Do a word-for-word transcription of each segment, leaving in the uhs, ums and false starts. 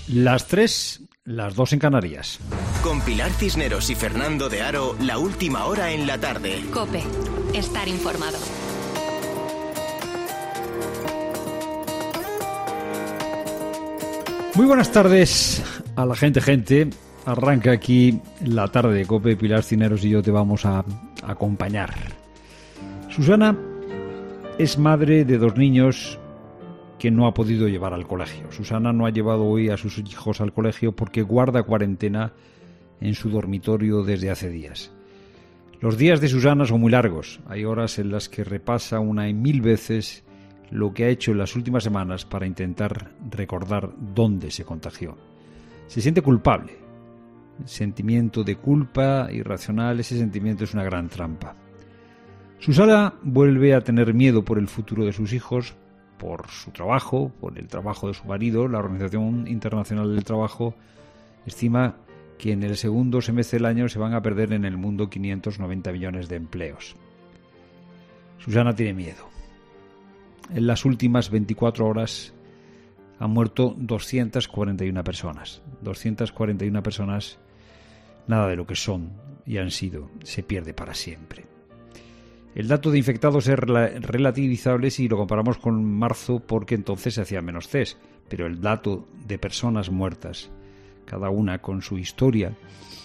Las tres, las dos en Canarias. Con Pilar Cisneros y Fernando de Aro, la última hora en la tarde. COPE, estar informado. Muy buenas tardes a la gente, gente. Arranca aquí la tarde de COPE. Pilar Cisneros y yo te vamos a acompañar. Susana es madre de dos niños que no ha podido llevar al colegio. Susana no ha llevado hoy a sus hijos al colegio porque guarda cuarentena en su dormitorio desde hace días. Los días de Susana son muy largos. Hay horas en las que repasa una y mil veces lo que ha hecho en las últimas semanas para intentar recordar dónde se contagió. Se siente culpable. El sentimiento de culpa irracional, ese sentimiento es una gran trampa. Susana vuelve a tener miedo por el futuro de sus hijos, por su trabajo, por el trabajo de su marido. La Organización Internacional del Trabajo estima que en el segundo semestre del año se van a perder en el mundo quinientos noventa millones de empleos. Susana tiene miedo. En las últimas veinticuatro horas han muerto doscientas cuarenta y una personas. doscientas cuarenta y una personas, nada de lo que son y han sido, se pierde para siempre. El dato de infectados es relativizable si lo comparamos con marzo, porque entonces se hacían menos test, pero el dato de personas muertas, cada una con su historia,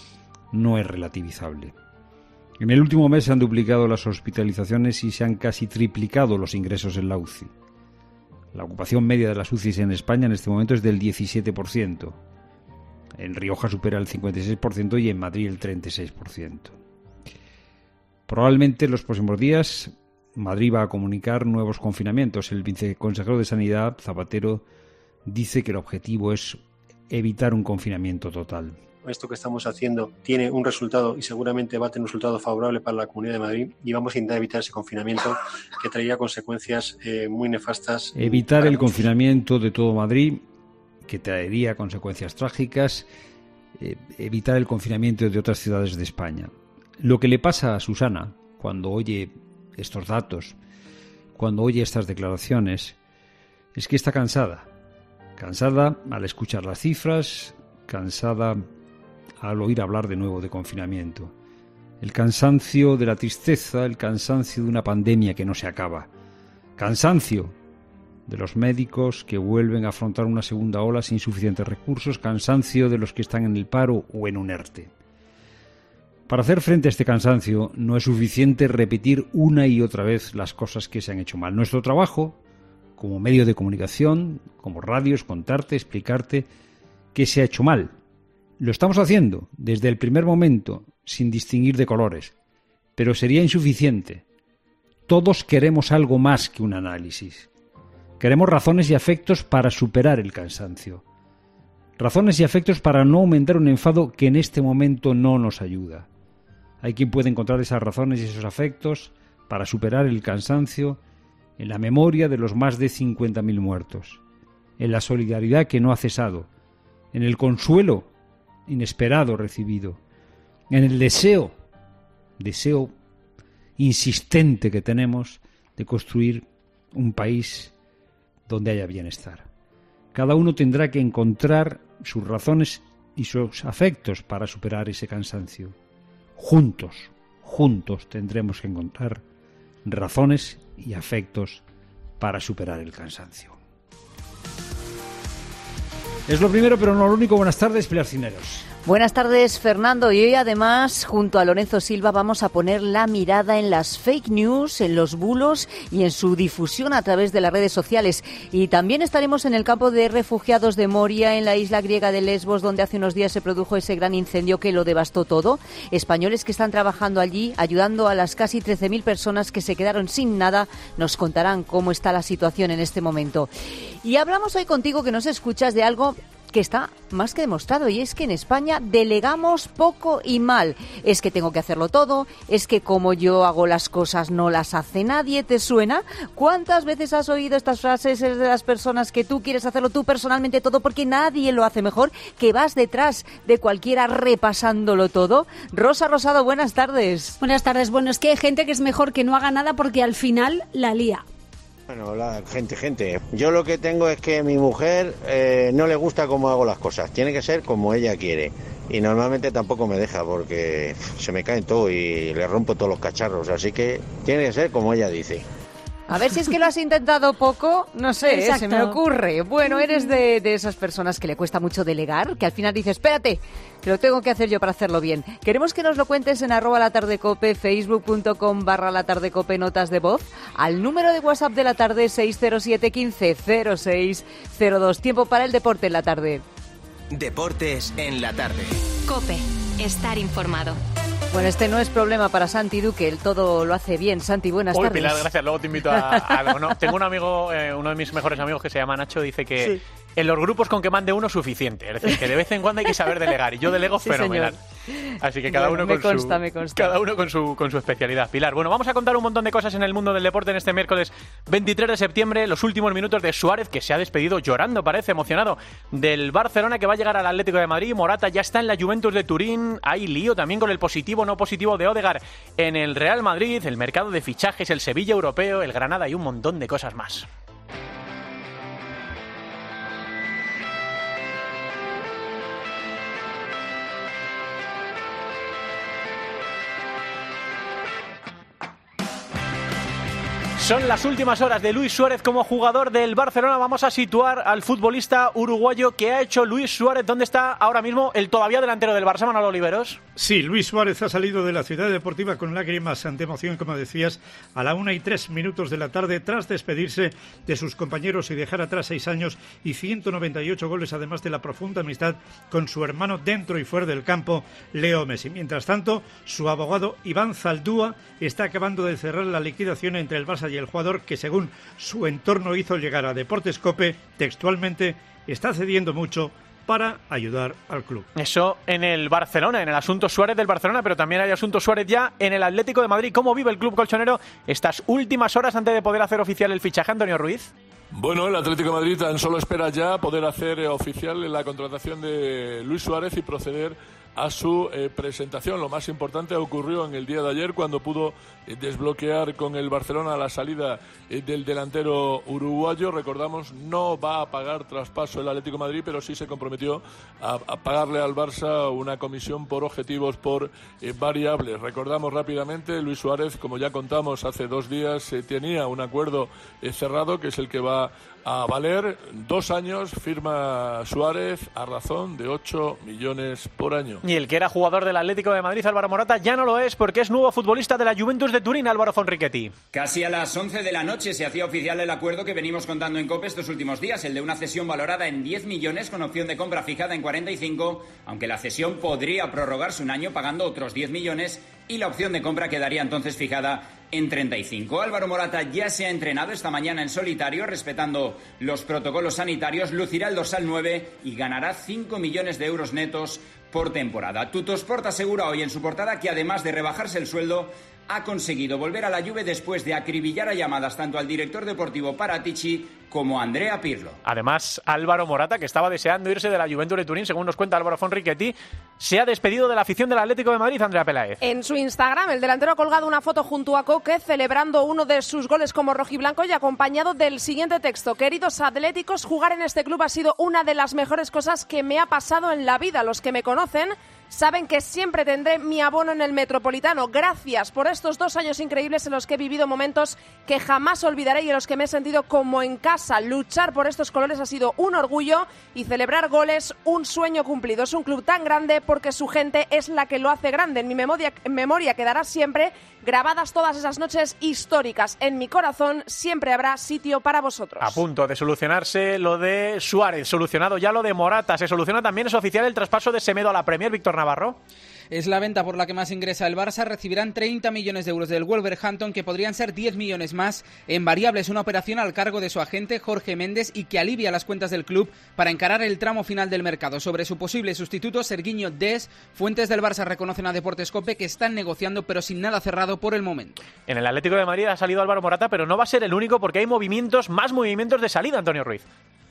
no es relativizable. En el último mes se han duplicado las hospitalizaciones y se han casi triplicado los ingresos en la U C I. La ocupación media de las U C Is en España en este momento es del diecisiete por ciento. En Rioja supera el cincuenta y seis por ciento y en Madrid el treinta y seis por ciento. Probablemente en los próximos días Madrid va a comunicar nuevos confinamientos. El viceconsejero de Sanidad, Zapatero, dice que el objetivo es evitar un confinamiento total. Esto que estamos haciendo tiene un resultado y seguramente va a tener un resultado favorable para la Comunidad de Madrid, y vamos a intentar evitar ese confinamiento que traería consecuencias eh, muy nefastas. Evitar el confinamiento de todo Madrid, que traería consecuencias trágicas, eh, evitar el confinamiento de otras ciudades de España. Lo que le pasa a Susana cuando oye estos datos, cuando oye estas declaraciones, es que está cansada. Cansada al escuchar las cifras, cansada al oír hablar de nuevo de confinamiento. El cansancio de la tristeza, el cansancio de una pandemia que no se acaba. Cansancio de los médicos que vuelven a afrontar una segunda ola sin suficientes recursos. Cansancio de los que están en el paro o en un ERTE. Para hacer frente a este cansancio no es suficiente repetir una y otra vez las cosas que se han hecho mal. Nuestro trabajo, como medio de comunicación, como radio, es contarte, explicarte qué se ha hecho mal. Lo estamos haciendo desde el primer momento, sin distinguir de colores, pero sería insuficiente. Todos queremos algo más que un análisis. Queremos razones y afectos para superar el cansancio. Razones y afectos para no aumentar un enfado que en este momento no nos ayuda. Hay quien puede encontrar esas razones y esos afectos para superar el cansancio en la memoria de los más de cincuenta mil muertos, en la solidaridad que no ha cesado, en el consuelo inesperado recibido, en el deseo, deseo insistente que tenemos de construir un país donde haya bienestar. Cada uno tendrá que encontrar sus razones y sus afectos para superar ese cansancio. Juntos, juntos tendremos que encontrar razones y afectos para superar el cansancio. Es lo primero, pero no lo único. Buenas tardes, Pilar Cisneros. Buenas tardes, Fernando. Y hoy además, junto a Lorenzo Silva, vamos a poner la mirada en las fake news, en los bulos y en su difusión a través de las redes sociales. Y también estaremos en el campo de refugiados de Moria, en la isla griega de Lesbos, donde hace unos días se produjo ese gran incendio que lo devastó todo. Españoles que están trabajando allí, ayudando a las casi trece mil personas que se quedaron sin nada, nos contarán cómo está la situación en este momento. Y hablamos hoy contigo, que nos escuchas, de algo que está más que demostrado, y es que en España delegamos poco y mal. Es que tengo que hacerlo todo, es que como yo hago las cosas no las hace nadie. ¿Te suena? ¿Cuántas veces has oído estas frases de las personas que tú quieres hacerlo tú personalmente todo porque nadie lo hace mejor, que vas detrás de cualquiera repasándolo todo? Rosa Rosado, buenas tardes. Buenas tardes. Bueno, es que hay gente que es mejor que no haga nada porque al final la lía. Bueno, la gente, gente. Yo lo que tengo es que mi mujer eh, no le gusta cómo hago las cosas. Tiene que ser como ella quiere. Y normalmente tampoco me deja porque se me caen todo y le rompo todos los cacharros. Así que tiene que ser como ella dice. A ver si es que lo has intentado poco, no sé, ¿eh? Se me ocurre. Bueno, eres de, de esas personas que le cuesta mucho delegar, que al final dices, espérate, que lo tengo que hacer yo para hacerlo bien. Queremos que nos lo cuentes en arroba la tarde cope, facebook.com barra la tarde cope, notas de voz, al número de WhatsApp de la tarde seis cero siete uno cinco cero seis cero dos. Tiempo para el deporte en la tarde. Deportes en la tarde. COPE, estar informado. Bueno, este no es problema para Santi Duque, él todo lo hace bien. Santi, buenas Uy, tardes. Pilar, gracias. Luego te invito a, a algo. No, tengo un amigo, eh, uno de mis mejores amigos que se llama Nacho, dice que sí, en los grupos con que mande uno suficiente. Es decir, que de vez en cuando hay que saber delegar. Y yo delego sí, fenomenal. Señor. Así que cada bueno, uno me con consta, su me consta. cada uno con su con su especialidad. Pilar, bueno, vamos a contar un montón de cosas en el mundo del deporte en este miércoles veintitrés de septiembre, los últimos minutos de Suárez, que se ha despedido llorando, parece emocionado, del Barcelona, que va a llegar al Atlético de Madrid. Morata ya está en la Juventus de Turín. Hay lío también con el positivo no positivo de Odegaard en el Real Madrid, el mercado de fichajes, el Sevilla europeo, el Granada y un montón de cosas más. Son las últimas horas de Luis Suárez como jugador del Barcelona. Vamos a situar al futbolista uruguayo que ha hecho Luis Suárez. ¿Dónde está ahora mismo el todavía delantero del Barça, Manolo Oliveros? Sí, Luis Suárez ha salido de la ciudad deportiva con lágrimas ante emoción, como decías, a la una y tres minutos de la tarde, tras despedirse de sus compañeros y dejar atrás seis años y ciento noventa y ocho goles, además de la profunda amistad con su hermano dentro y fuera del campo, Leo Messi. Mientras tanto, su abogado Iván Zaldúa está acabando de cerrar la liquidación entre el Barça y el jugador, que según su entorno hizo llegar a Deportes COPE, textualmente, está cediendo mucho para ayudar al club. Eso en el Barcelona, en el asunto Suárez del Barcelona, pero también hay asunto Suárez ya en el Atlético de Madrid. ¿Cómo vive el club colchonero estas últimas horas antes de poder hacer oficial el fichaje, Antonio Ruiz? Bueno, el Atlético de Madrid tan solo espera ya poder hacer oficial la contratación de Luis Suárez y proceder a su eh, presentación. Lo más importante ocurrió en el día de ayer, cuando pudo eh, desbloquear con el Barcelona la salida eh, del delantero uruguayo. Recordamos, no va a pagar traspaso el Atlético de Madrid, pero sí se comprometió a, a pagarle al Barça una comisión por objetivos, por eh, variables. Recordamos rápidamente, Luis Suárez, como ya contamos hace dos días, eh, tenía un acuerdo eh, cerrado, que es el que va a valer dos años. Firma Suárez a razón de ocho millones por año. Y el que era jugador del Atlético de Madrid, Álvaro Morata, ya no lo es, porque es nuevo futbolista de la Juventus de Turín, Álvaro Fonriquetti. Casi a las once de la noche se hacía oficial el acuerdo que venimos contando en COPE estos últimos días, el de una cesión valorada en diez millones con opción de compra fijada en cuarenta y cinco, aunque la cesión podría prorrogarse un año pagando otros diez millones y la opción de compra quedaría entonces fijada en treinta y cinco. Álvaro Morata ya se ha entrenado esta mañana en solitario, respetando los protocolos sanitarios, lucirá el dorsal nueve y ganará cinco millones de euros netos por temporada. Tuttosport asegura hoy en su portada que, además de rebajarse el sueldo, ha conseguido volver a la Juve después de acribillar a llamadas tanto al director deportivo Paratici como a Andrea Pirlo. Además, Álvaro Morata, que estaba deseando irse de la Juventus de Turín, según nos cuenta Álvaro Fonriquetti, se ha despedido de la afición del Atlético de Madrid, Andrea Peláez. En su Instagram, el delantero ha colgado una foto junto a Coque, celebrando uno de sus goles como rojiblanco y acompañado del siguiente texto: queridos atléticos, jugar en este club ha sido una de las mejores cosas que me ha pasado en la vida. Los que me conocen saben que siempre tendré mi abono en el Metropolitano. Gracias por estos dos años increíbles en los que he vivido momentos que jamás olvidaré y en los que me he sentido como en casa. Luchar por estos colores ha sido un orgullo y celebrar goles un sueño cumplido. Es un club tan grande porque su gente es la que lo hace grande. En mi memoria, en memoria quedará siempre grabadas todas esas noches históricas. En mi corazón siempre habrá sitio para vosotros. A punto de solucionarse lo de Suárez, solucionado ya lo de Morata. Se soluciona también, es oficial, el traspaso de Semedo a la Premier, Víctor Navarro. Es la venta por la que más ingresa el Barça. Recibirán treinta millones de euros del Wolverhampton, que podrían ser diez millones más en variables. Una operación al cargo de su agente Jorge Méndez y que alivia las cuentas del club para encarar el tramo final del mercado. Sobre su posible sustituto, Sergiño Dest, fuentes del Barça reconocen a Deportes COPE que están negociando, pero sin nada cerrado por el momento. En el Atlético de Madrid ha salido Álvaro Morata, pero no va a ser el único, porque hay movimientos, más movimientos de salida, Antonio Ruiz.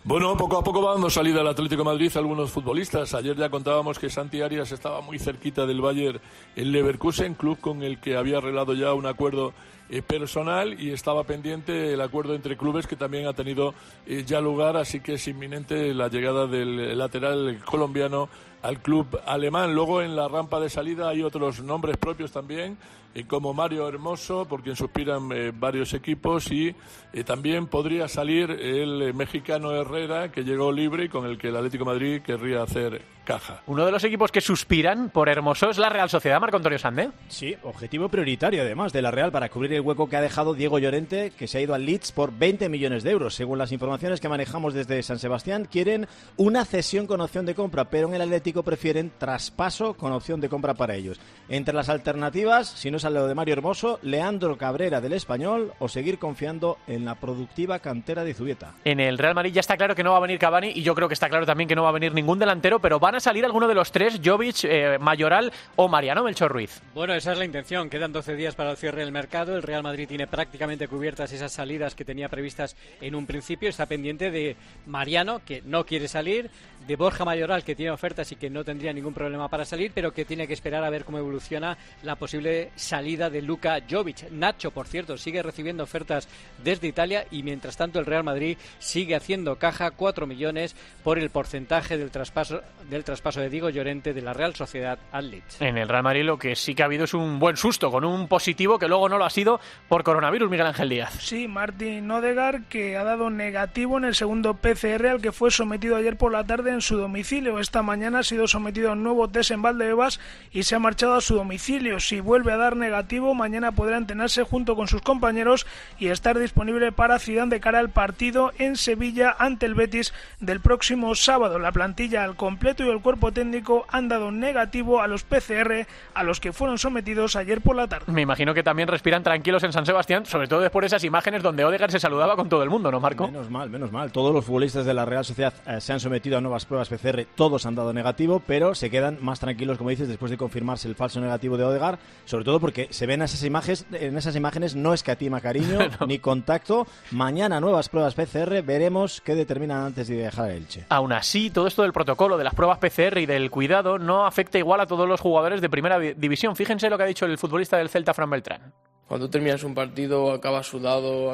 Bueno, poco a poco va dando salida al Atlético de Madrid algunos futbolistas. Ayer ya contábamos que Santi Arias estaba muy cerquita del Bayer en Leverkusen, club con el que había arreglado ya un acuerdo eh, personal, y estaba pendiente el acuerdo entre clubes, que también ha tenido eh, ya lugar, así que es inminente la llegada del lateral colombiano al club alemán. Luego en la rampa de salida hay otros nombres propios también, eh, como Mario Hermoso, por quien suspiran eh, varios equipos, y eh, también podría salir el eh, mexicano Herrera, que llegó libre y con el que el Atlético de Madrid querría hacer caja. Uno de los equipos que suspiran por Hermoso es la Real Sociedad, Marco Antonio Sande. Sí, objetivo prioritario además de la Real para cubrir el hueco que ha dejado Diego Llorente, que se ha ido al Leeds por veinte millones de euros. Según las informaciones que manejamos desde San Sebastián, quieren una cesión con opción de compra, pero en el Atlético prefieren traspaso con opción de compra para ellos. Entre las alternativas, si no sale lo de Mario Hermoso, Leandro Cabrera del Español, o seguir confiando en la productiva cantera de Zubieta. En el Real Madrid ya está claro que no va a venir Cavani, y yo creo que está claro también que no va a venir ningún delantero, pero van a salir alguno de los tres, Jovic, eh, Mayoral o Mariano Melchor Ruiz. Bueno, esa es la intención. Quedan doce días para el cierre del mercado. El Real Madrid tiene prácticamente cubiertas esas salidas que tenía previstas en un principio. Está pendiente de Mariano, que no quiere salir, de Borja Mayoral, que tiene ofertas y que no tendría ningún problema para salir, pero que tiene que esperar a ver cómo evoluciona la posible salida de Luka Jovic. Nacho, por cierto, sigue recibiendo ofertas desde Italia, y mientras tanto el Real Madrid sigue haciendo caja, cuatro millones por el porcentaje del traspaso del traspaso de Diego Llorente de la Real Sociedad al Leeds. En el Real Madrid lo que sí que ha habido es un buen susto, con un positivo que luego no lo ha sido por coronavirus, Miguel Ángel Díaz. Sí, Martín Odegaard, que ha dado negativo en el segundo P C R al que fue sometido ayer por la tarde en su domicilio. Esta mañana ha sido sometido a un nuevo test en Valdebebas y se ha marchado a su domicilio. Si vuelve a dar negativo, mañana podrá entrenarse junto con sus compañeros y estar disponible para Zidane de cara al partido en Sevilla ante el Betis del próximo sábado. La plantilla al completo y el cuerpo técnico han dado negativo a los P C R a los que fueron sometidos ayer por la tarde. Me imagino que también respiran tranquilos en San Sebastián, sobre todo después de esas imágenes donde Odegaard se saludaba con todo el mundo, ¿no, Marco? Menos mal, menos mal. Todos los futbolistas de la Real Sociedad eh, se han sometido a nuevas pruebas P C R, todos han dado negativo, pero se quedan más tranquilos, como dices, después de confirmarse el falso negativo de Odegaard, sobre todo porque se ven esas imágenes, en esas imágenes no escatima cariño no. ni contacto. Mañana nuevas pruebas P C R, veremos qué determinan antes de dejar el Elche. Aún así, todo esto del protocolo de las pruebas P C R y del cuidado no afecta igual a todos los jugadores de primera división. Fíjense lo que ha dicho el futbolista del Celta, Fran Beltrán. Cuando terminas un partido acabas sudado,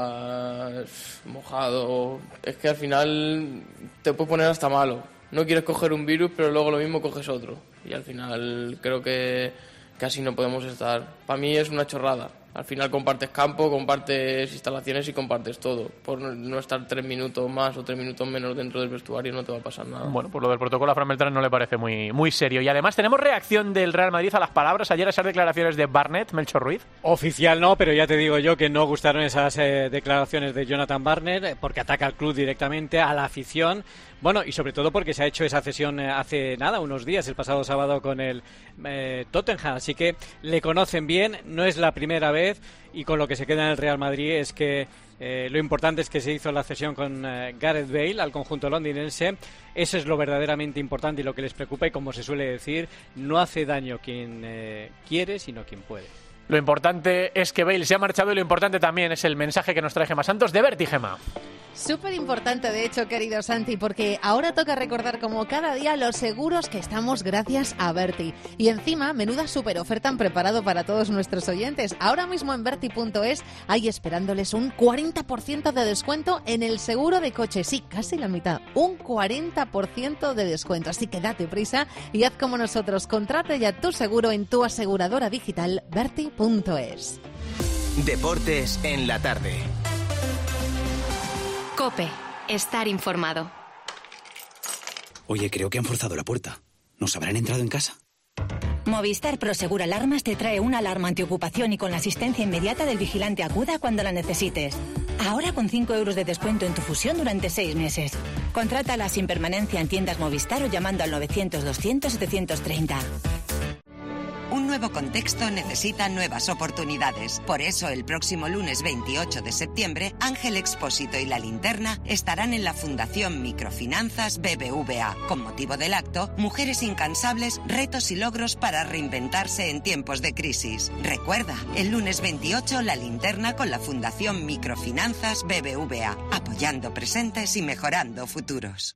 acabas mojado. Es que al final te puede poner hasta malo. No quieres coger un virus, pero luego lo mismo coges otro. Y al final creo que casi no podemos estar. Para mí es una chorrada. Al final compartes campo, compartes instalaciones y compartes todo. Por no estar tres minutos más o tres minutos menos dentro del vestuario no te va a pasar nada. Bueno, pues lo del protocolo a Fran Beltrán no le parece muy, muy serio. Y además tenemos reacción del Real Madrid a las palabras ayer, a esas declaraciones de Barnett, Melchor Ruiz. Oficial no, pero ya te digo yo que no gustaron esas eh, declaraciones de Jonathan Barnett, porque ataca al club directamente, a la afición. Bueno, y sobre todo porque se ha hecho esa cesión hace nada, unos días, el pasado sábado con el eh, Tottenham. Así que le conocen bien, no es la primera vez, y con lo que se queda en el Real Madrid es que eh, lo importante es que se hizo la cesión con eh, Gareth Bale al conjunto londinense. Eso es lo verdaderamente importante y lo que les preocupa, y como se suele decir, no hace daño quien eh, quiere, sino quien puede. Lo importante es que Bale se ha marchado, y lo importante también es el mensaje que nos trae Gemma Santos de Berti, Gemma. Súper importante, de hecho, querido Santi, porque ahora toca recordar como cada día los seguros que estamos gracias a Berti. Y encima, menuda súper oferta han preparado para todos nuestros oyentes. Ahora mismo en Berti punto es hay esperándoles un cuarenta por ciento de descuento en el seguro de coche. Sí, casi la mitad, un cuarenta por ciento de descuento. Así que date prisa y haz como nosotros. Contrata ya tu seguro en tu aseguradora digital Berti punto es. Deportes en la tarde. COPE. Estar informado. Oye, creo que han forzado la puerta. ¿Nos habrán entrado en casa? Movistar Prosegur Alarmas te trae una alarma antiocupación y con la asistencia inmediata del vigilante Acuda cuando la necesites. Ahora con cinco euros de descuento en tu fusión durante seis meses. Contrátala sin permanencia en tiendas Movistar o llamando al novecientos doscientos setecientos treinta. Un nuevo contexto necesita nuevas oportunidades. Por eso, el próximo lunes veintiocho de septiembre, Ángel Expósito y La Linterna estarán en la Fundación Microfinanzas B B V A. Con motivo del acto, Mujeres incansables, retos y logros para reinventarse en tiempos de crisis. Recuerda, el lunes veintiocho, La Linterna con la Fundación Microfinanzas B B V A. Apoyando presentes y mejorando futuros.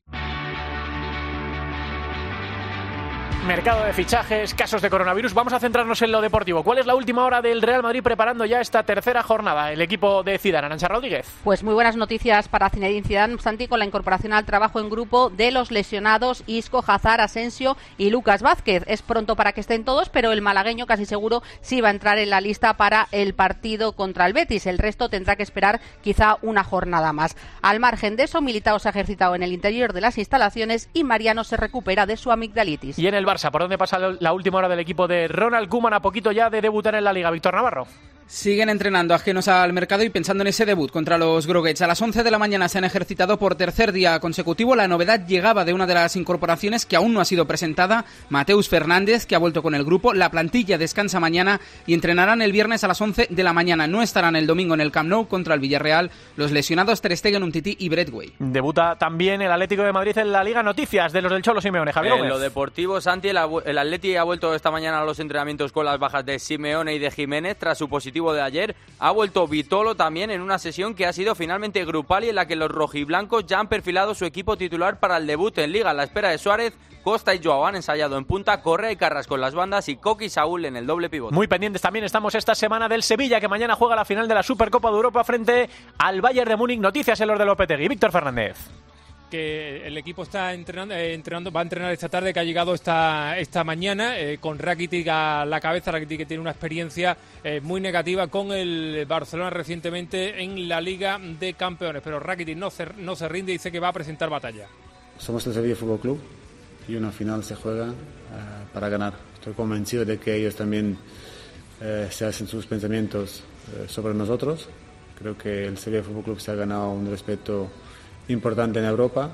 Mercado de fichajes, casos de coronavirus. Vamos a centrarnos en lo deportivo. ¿Cuál es la última hora del Real Madrid preparando ya esta tercera jornada? El equipo de Zidane, Arantxa Rodríguez. Pues muy buenas noticias para Zinedine Zidane, Santi, con la incorporación al trabajo en grupo de los lesionados Isco, Hazard, Asensio y Lucas Vázquez. Es pronto para que estén todos, pero el malagueño casi seguro sí va a entrar en la lista para el partido contra el Betis. El resto tendrá que esperar quizá una jornada más. Al margen de eso, Militao se ha ejercitado en el interior de las instalaciones y Mariano se recupera de su amigdalitis. Y en el Barça, ¿por dónde pasa la última hora del equipo de Ronald Koeman a poquito ya de debutar en la Liga? Víctor Navarro. Siguen entrenando ajenos al mercado y pensando en ese debut contra los Groguets. A las once de la mañana se han ejercitado por tercer día consecutivo. La novedad llegaba de una de las incorporaciones que aún no ha sido presentada, Mateus Fernández, que ha vuelto con el grupo. La plantilla descansa mañana y entrenarán el viernes a las once de la mañana. No estarán el domingo en el Camp Nou contra el Villarreal los lesionados Ter Stegen, Umtiti y Braithwaite. Debuta también el Atlético de Madrid en la Liga. Noticias de los del Cholo Simeone. Javier Gómez. En lo deportivo, Santi, el, el Atleti ha vuelto esta mañana a los entrenamientos con las bajas de Simeone y de Jiménez tras su positivo de ayer. Ha vuelto Vitolo también en una sesión que ha sido finalmente grupal y en la que los rojiblancos ya han perfilado su equipo titular para el debut en Liga. A la espera de Suárez, Costa y Joao han ensayado en punta, Correa y Carrasco en las bandas y Coque y Saúl en el doble pivote. Muy pendientes también estamos esta semana del Sevilla, que mañana juega la final de la Supercopa de Europa frente al Bayern de Múnich. Noticias en los de Lopetegui. Víctor Fernández. Que el equipo está entrenando, eh, entrenando, va a entrenar esta tarde, que ha llegado esta, esta mañana, eh, con Rakitic a la cabeza. Rakitic, que tiene una experiencia eh, muy negativa con el Barcelona recientemente en la Liga de Campeones, pero Rakitic no se, no se rinde y dice que va a presentar batalla. Somos el Sevilla Fútbol Club y una final se juega uh, para ganar. Estoy convencido de que ellos también uh, se hacen sus pensamientos uh, sobre nosotros. Creo que el Sevilla Fútbol Club se ha ganado un respeto importante en Europa.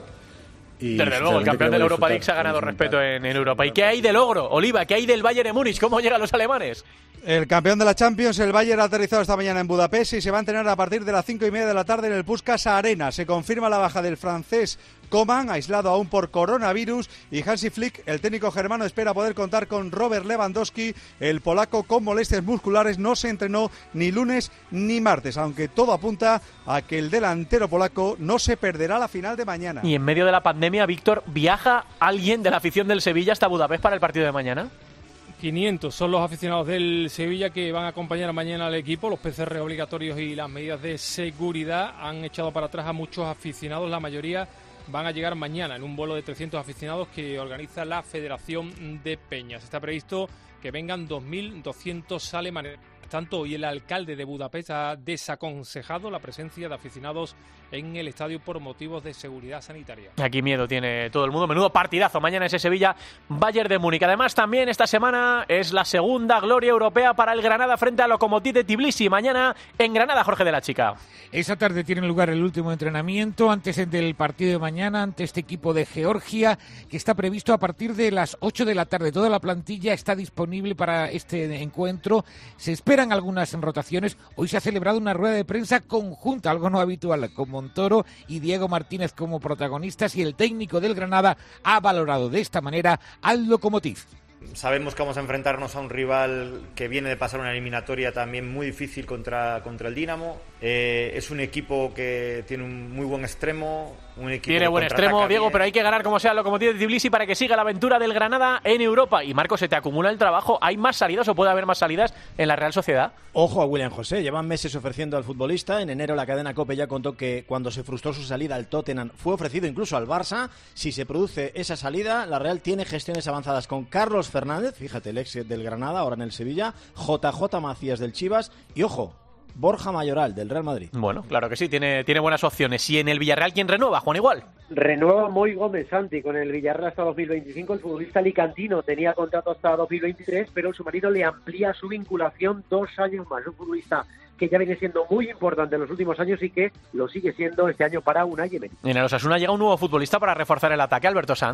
Y desde luego, el campeón de la Europa League se ha ganado respeto en, en Europa. ¿Y qué hay de logro, Oliva? ¿Qué hay del Bayern de Múnich? ¿Cómo llegan los alemanes? El campeón de la Champions, el Bayern, ha aterrizado esta mañana en Budapest y se va a entrenar a partir de las cinco y media de la tarde en el Puskás Arena. Se confirma la baja del francés Coman, aislado aún por coronavirus, y Hansi Flick, el técnico germano, espera poder contar con Robert Lewandowski. El polaco, con molestias musculares, no se entrenó ni lunes ni martes, aunque todo apunta a que el delantero polaco no se perderá la final de mañana. Y en medio de la pandemia, Víctor, ¿viaja alguien de la afición del Sevilla hasta Budapest para el partido de mañana? quinientos son los aficionados del Sevilla que van a acompañar mañana al equipo. Los P C R obligatorios y las medidas de seguridad han echado para atrás a muchos aficionados. La mayoría van a llegar mañana en un vuelo de trescientos aficionados que organiza la Federación de Peñas. Está previsto que vengan dos mil doscientos alemanes. Tanto hoy el alcalde de Budapest ha desaconsejado la presencia de aficionados en el estadio por motivos de seguridad sanitaria. Aquí miedo tiene todo el mundo. Menudo partidazo mañana ese Sevilla Bayern de Múnich. Además, también esta semana es la segunda gloria europea para el Granada frente al Lokomotiv de Tbilisi. Mañana en Granada, Jorge de la Chica. Esa tarde tiene lugar el último entrenamiento antes del partido de mañana ante este equipo de Georgia, que está previsto a partir de las ocho de la tarde. Toda la plantilla está disponible para este encuentro. Se esperan algunas rotaciones. Hoy se ha celebrado una rueda de prensa conjunta, algo no habitual, con Montoro y Diego Martínez como protagonistas, y el técnico del Granada ha valorado de esta manera al Lokomotiv. Sabemos que vamos a enfrentarnos a un rival que viene de pasar una eliminatoria también muy difícil contra, contra el Dinamo. Eh, es un equipo que tiene un muy buen extremo. Un equipo tiene buen extremo, Diego, bien. Pero hay que ganar como sea el Lokomotiv de Tbilisi para que siga la aventura del Granada en Europa. Y Marco, ¿se te acumula el trabajo? ¿Hay más salidas o puede haber más salidas en la Real Sociedad? Ojo a William José, llevan meses ofreciendo al futbolista. En enero la cadena COPE ya contó que cuando se frustró su salida al Tottenham fue ofrecido incluso al Barça. Si se produce esa salida, la Real tiene gestiones avanzadas con Carlos Fernández, fíjate, el ex del Granada, ahora en el Sevilla, J J Macías del Chivas y, ojo, Borja Mayoral del Real Madrid. Bueno, claro que sí, tiene, tiene buenas opciones. ¿Y en el Villarreal quién renueva, Juan Igual? Renueva Moy Gómez, Santi, con el Villarreal hasta dos mil veinticinco. El futbolista alicantino tenía contrato hasta dos mil veintitrés, pero su marido le amplía su vinculación dos años más. Un futbolista que ya viene siendo muy importante en los últimos años y que lo sigue siendo este año para Unai Emery. En el Osasuna llega un nuevo futbolista para reforzar el ataque, Alberto Sanz.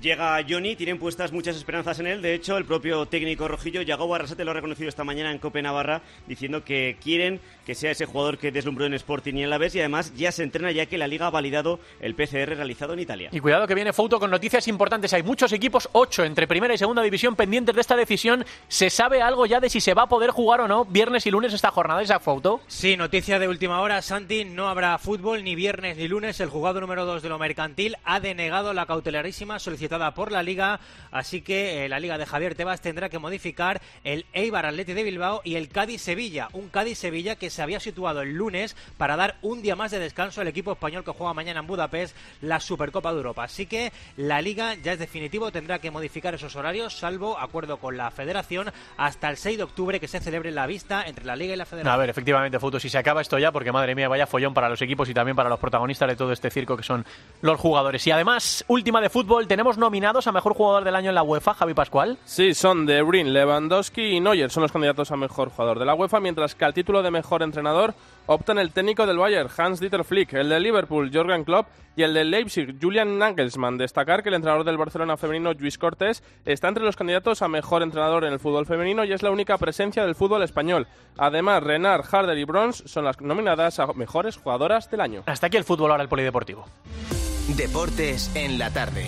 Llega Johnny, tienen puestas muchas esperanzas en él. De hecho, el propio técnico rojillo, Yago Arrasate, lo ha reconocido esta mañana en Cope Navarra, diciendo que quieren que sea ese jugador que deslumbró en Sporting y en la B E S, y además ya se entrena, ya que la Liga ha validado el P C R realizado en Italia. Y cuidado que viene Fouto con noticias importantes. Hay muchos equipos, ocho entre primera y segunda división, pendientes de esta decisión. ¿Se sabe algo ya de si se va a poder jugar o no viernes y lunes esta jornada, Isaac Fouto? Sí, noticia de última hora, Santi, no habrá fútbol ni viernes ni lunes. El juzgado número dos de lo mercantil ha denegado la cautelarísima solicitada por la Liga, así que eh, la Liga de Javier Tebas tendrá que modificar el Eibar Athletic de Bilbao y el Cádiz-Sevilla, un Cádiz-Sevilla que se había situado el lunes para dar un día más de descanso al equipo español que juega mañana en Budapest la Supercopa de Europa. Así que la Liga ya es definitivo, tendrá que modificar esos horarios, salvo acuerdo con la Federación, hasta el seis de octubre que se celebre la vista entre la Liga y la Federación. A ver, efectivamente, Fouto, si se acaba esto ya, porque madre mía, vaya follón para los equipos y también para los protagonistas de todo este circo que son los jugadores. Y además, última de fútbol, tenemos nominados a mejor jugador del año en la UEFA, Javi Pascual. Sí, son De Bruyne, Lewandowski y Neuer, son los candidatos a mejor jugador de la UEFA, mientras que al título de mejor entrenador optan el técnico del Bayern, Hans-Dieter Flick, el de Liverpool, Jürgen Klopp, y el del Leipzig, Julian Nagelsmann. Destacar que el entrenador del Barcelona femenino, Lluís Cortés, está entre los candidatos a mejor entrenador en el fútbol femenino y es la única presencia del fútbol español. Además, Renard, Harder y Brons son las nominadas a mejores jugadoras del año. Hasta aquí el fútbol, ahora el polideportivo. Deportes en la tarde.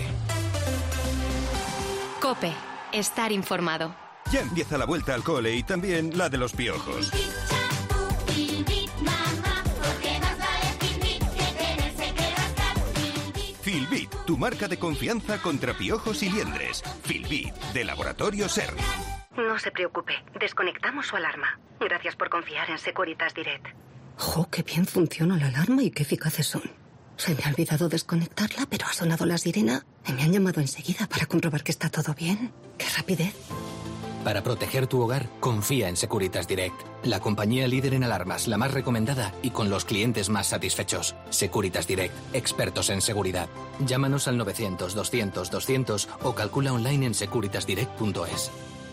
COPE. Estar informado. Ya empieza la vuelta al cole y también la de los piojos. Filbit, tu marca de confianza contra piojos y liendres. Filbit, de Laboratorio Serri. No se preocupe, desconectamos su alarma. Gracias por confiar en Securitas Direct. ¡Jo, qué bien funciona la alarma y qué eficaces son! Se me ha olvidado desconectarla, pero ha sonado la sirena y me han llamado enseguida para comprobar que está todo bien. ¡Qué rapidez! Para proteger tu hogar, confía en Securitas Direct, la compañía líder en alarmas, la más recomendada y con los clientes más satisfechos. Securitas Direct, expertos en seguridad. Llámanos al novecientos, doscientos, doscientos o calcula online en securitas direct punto es.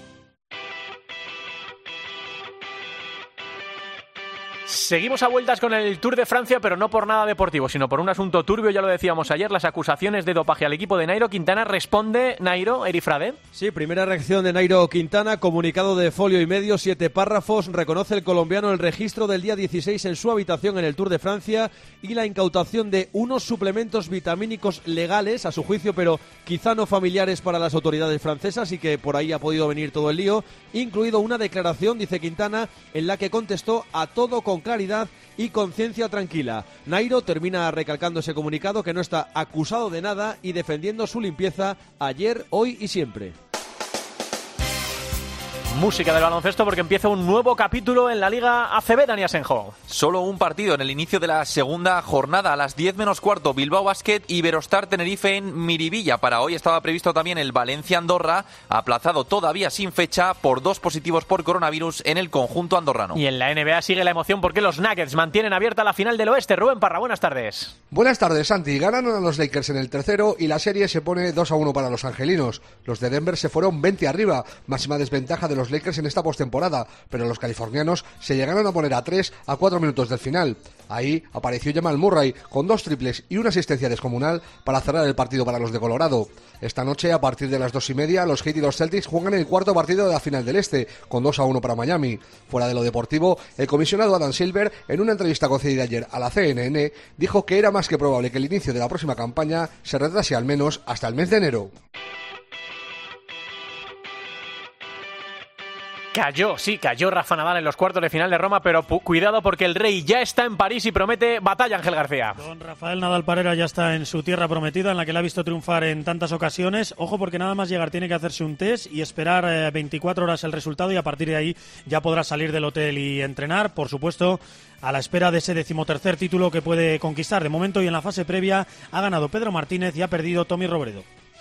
Seguimos a vueltas con el Tour de Francia, pero no por nada deportivo, sino por un asunto turbio, ya lo decíamos ayer, las acusaciones de dopaje al equipo de Nairo Quintana. Responde Nairo, Erifrade. Sí, primera reacción de Nairo Quintana, comunicado de folio y medio, siete párrafos, reconoce el colombiano el registro del día dieciséis en su habitación en el Tour de Francia y la incautación de unos suplementos vitamínicos legales, a su juicio, pero quizá no familiares para las autoridades francesas y que por ahí ha podido venir todo el lío, incluido una declaración, dice Quintana, en la que contestó a todo con claridad y conciencia tranquila. Nairo termina recalcando ese comunicado que no está acusado de nada y defendiendo su limpieza ayer, hoy y siempre. Música del baloncesto porque empieza un nuevo capítulo en la Liga A C B, Dani Asenjo. Solo un partido en el inicio de la segunda jornada. A las diez menos cuarto, Bilbao Basket y Iberostar Tenerife en Miribilla. Para hoy estaba previsto también el Valencia-Andorra, aplazado todavía sin fecha por dos positivos por coronavirus en el conjunto andorrano. Y en la N B A sigue la emoción porque los Nuggets mantienen abierta la final del oeste. Rubén Parra, buenas tardes. Buenas tardes, Santi. Ganaron a los Lakers en el tercero y la serie se pone dos a uno para los angelinos. Los de Denver se fueron veinte arriba, máxima desventaja de los Lakers en esta postemporada, pero los californianos se llegaron a poner a tres a cuatro minutos del final. Ahí apareció Jamal Murray con dos triples y una asistencia descomunal para cerrar el partido para los de Colorado. Esta noche, a partir de las dos y media, los Heat y los Celtics juegan el cuarto partido de la final del Este, con dos a uno para Miami. Fuera de lo deportivo, el comisionado Adam Silver, en una entrevista concedida ayer a la C N N, dijo que era más que probable que el inicio de la próxima campaña se retrase al menos hasta el mes de enero. Cayó, sí, cayó Rafa Nadal en los cuartos de final de Roma, pero pu- cuidado porque el Rey ya está en París y promete batalla, Ángel García. Don Rafael Nadal Parera ya está en su tierra prometida, en la que le ha visto triunfar en tantas ocasiones. Ojo, porque nada más llegar tiene que hacerse un test y esperar eh, veinticuatro horas el resultado, y a partir de ahí ya podrá salir del hotel y entrenar, por supuesto, a la espera de ese decimotercer título que puede conquistar. De momento, y en la fase previa, ha ganado Pedro Martínez y ha perdido Tommy Robredo.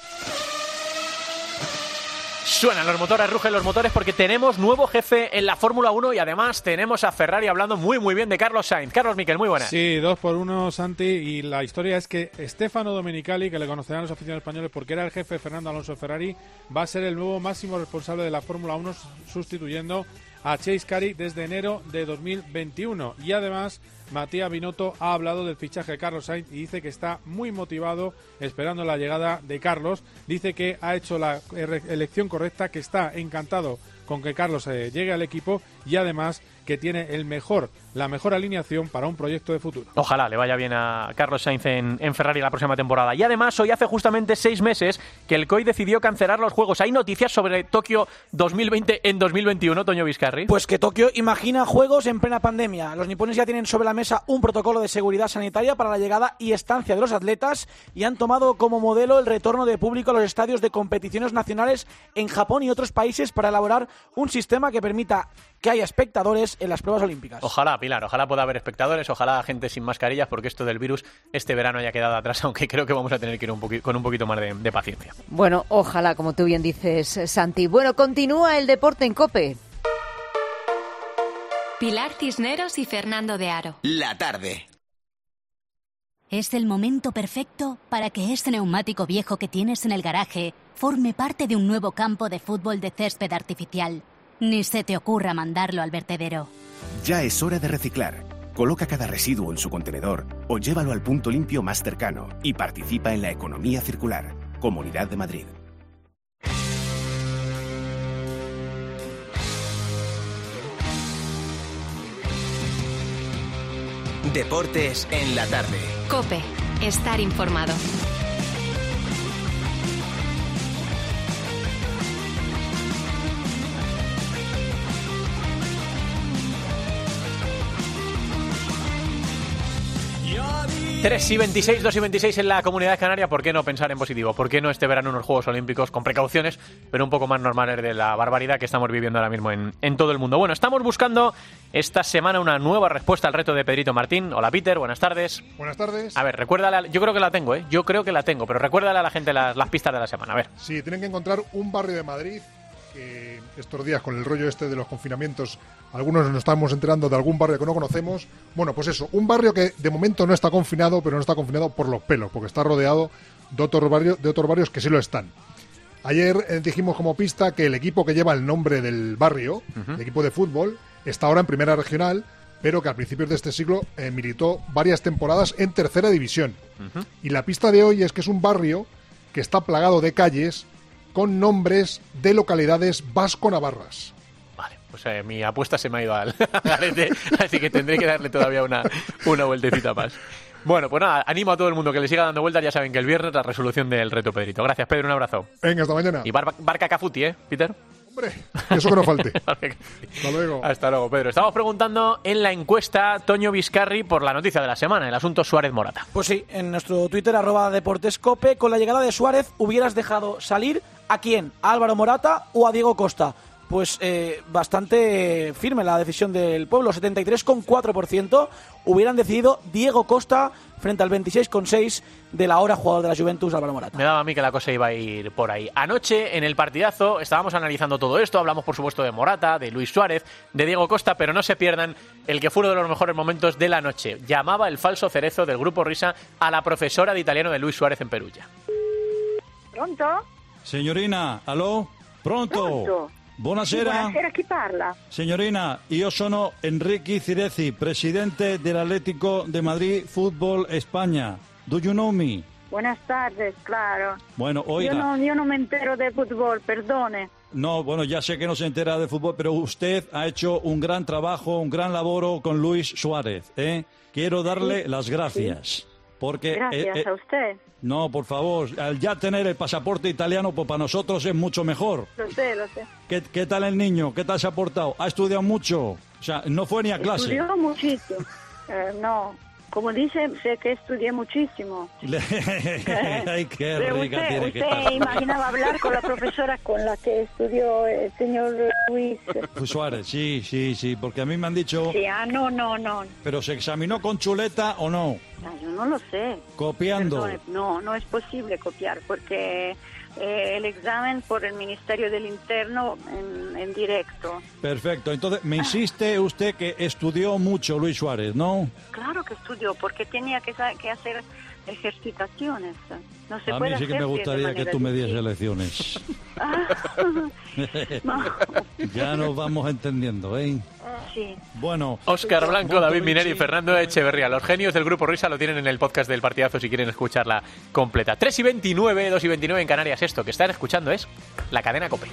Suenan los motores, rugen los motores porque tenemos nuevo jefe en la Fórmula uno y además tenemos a Ferrari hablando muy muy bien de Carlos Sainz. Carlos Miquel, muy buenas. Sí, dos por uno, Santi, y la historia es que Stefano Domenicali, que le conocerán los aficionados españoles porque era el jefe de Fernando Alonso de Ferrari, va a ser el nuevo máximo responsable de la Fórmula uno, sustituyendo a Chase Carey desde enero de dos mil veintiuno. Y además, Matías Binotto ha hablado del fichaje de Carlos Sainz y dice que está muy motivado esperando la llegada de Carlos. Dice que ha hecho la elección correcta, que está encantado con que Carlos eh, llegue al equipo y además que tiene el mejor, la mejor alineación para un proyecto de futuro. Ojalá le vaya bien a Carlos Sainz en, en Ferrari la próxima temporada. Y además, hoy hace justamente seis meses que el C O I decidió cancelar los Juegos. ¿Hay noticias sobre Tokio dos mil veinte en dos mil veintiuno, Toño Vizcarri? Pues que Tokio imagina Juegos en plena pandemia. Los nipones ya tienen sobre la mesa un protocolo de seguridad sanitaria para la llegada y estancia de los atletas y han tomado como modelo el retorno de público a los estadios de competiciones nacionales en Japón y otros países para elaborar un sistema que permita que haya espectadores en las pruebas olímpicas. Ojalá, Pilar, ojalá pueda haber espectadores, ojalá gente sin mascarillas, porque esto del virus este verano haya quedado atrás, aunque creo que vamos a tener que ir un poqui- con un poquito más de, de paciencia. Bueno, ojalá, como tú bien dices, Santi. Bueno, continúa el deporte en COPE. Pilar Cisneros y Fernando de Aro. La tarde. Es el momento perfecto para que este neumático viejo que tienes en el garaje forme parte de un nuevo campo de fútbol de césped artificial. Ni se te ocurra mandarlo al vertedero. Ya es hora de reciclar. Coloca cada residuo en su contenedor o llévalo al punto limpio más cercano y participa en la economía circular. Comunidad de Madrid. Deportes en la tarde. COPE. Estar informado. tres y veintiséis, dos y veintiséis en la Comunidad Canaria. ¿Por qué no pensar en positivo? ¿Por qué no este verano unos Juegos Olímpicos con precauciones, pero un poco más normales de la barbaridad que estamos viviendo ahora mismo en, en todo el mundo? Bueno, estamos buscando esta semana una nueva respuesta al reto de Pedrito Martín. Hola, Peter, buenas tardes. Buenas tardes. A ver, recuérdale, a, yo creo que la tengo, ¿eh? Yo creo que la tengo, pero recuérdale a la gente las, las pistas de la semana, a ver. Sí, tienen que encontrar un barrio de Madrid que estos días con el rollo este de los confinamientos algunos nos estamos enterando de algún barrio que no conocemos. Bueno, pues eso, un barrio que de momento no está confinado, pero no está confinado por los pelos, porque está rodeado de otros barrios, de otros barrios que sí lo están. Ayer eh, dijimos como pista que el equipo que lleva el nombre del barrio, uh-huh. el equipo de fútbol, está ahora en primera regional, pero que a principios de este siglo eh, militó varias temporadas en tercera división. Uh-huh. Y la pista de hoy es que es un barrio que está plagado de calles con nombres de localidades vasco-navarras. Vale, pues eh, mi apuesta se me ha ido al garete, así que tendré que darle todavía una, una vueltecita más. Bueno, pues nada, animo a todo el mundo que le siga dando vueltas. Ya saben que el viernes la resolución del reto Pedrito. Gracias, Pedro, un abrazo. Venga, hasta mañana. Y bar- barca Cafuti, ¿eh, Peter? Hombre, eso que no falte. Hasta luego. Hasta luego, Pedro. Estamos preguntando en la encuesta, Toño Vizcarri, por la noticia de la semana, el asunto Suárez-Morata. Pues sí, en nuestro Twitter, arroba deportescope, con la llegada de Suárez, ¿hubieras dejado salir a quién? ¿A Álvaro Morata o a Diego Costa? Pues eh, bastante firme la decisión del pueblo, setenta y tres coma cuatro por ciento hubieran decidido Diego Costa frente al veintiséis coma seis por ciento del ahora jugador de la Juventus, Álvaro Morata. Me daba a mí que la cosa iba a ir por ahí. Anoche, en el partidazo, estábamos analizando todo esto, hablamos por supuesto de Morata, de Luis Suárez, de Diego Costa, pero no se pierdan el que fue uno de los mejores momentos de la noche. Llamaba el falso cerezo del Grupo Risa a la profesora de italiano de Luis Suárez en Perugia. Pronto? Signorina, allo? Pronto? Pronto? Buonasera. Sì, buonasera, chi parla? Signorina, io sono Enrique Cirezi, presidente dell'Atlético de Madrid Fútbol España. Do you know me? Buenas tardes, claro. Bueno, oiga. Yo no, yo no me entero de fútbol, perdone. No, bueno, ya sé que no se entera de fútbol, pero usted ha hecho un gran trabajo, un gran laboro con Luis Suárez, ¿eh? Quiero darle sí, las gracias. Sí. Porque, gracias eh, eh, a usted. No, por favor, al ya tener el pasaporte italiano, pues para nosotros es mucho mejor. Lo sé, lo sé. ¿Qué, qué tal el niño? ¿Qué tal se ha portado? ¿Ha estudiado mucho? O sea, no fue ni a clase. Estudió muchísimo. Eh, no, como dice, sé que estudié muchísimo. Ay, qué rica usted, tiene usted que estar. imaginaba hablar con la profesora con la que estudió el señor Luis Suárez, sí, sí, sí, porque a mí me han dicho... Sí, ah, no, no, no. ¿Pero se examinó con chuleta o no? Ah, yo no lo sé. ¿Copiando? Perdone, no, no es posible copiar porque eh, el examen por el Ministerio del Interno en, en directo. Perfecto, entonces me insiste usted que estudió mucho Luis Suárez, ¿no? Claro que estudió, porque tenía que, que hacer ejercitaciones. No se A puede mí sí que me hacer de gustaría que manera tú me dieras distinta. lecciones. No. Ya nos vamos entendiendo, ¿eh? Sí. Bueno. Óscar Blanco, David Miner y Fernando Echeverría. Los genios del Grupo Risa lo tienen en el podcast del Partidazo si quieren escucharla completa. tres y veintinueve, dos y veintinueve en Canarias. Esto que están escuchando es la cadena COPE.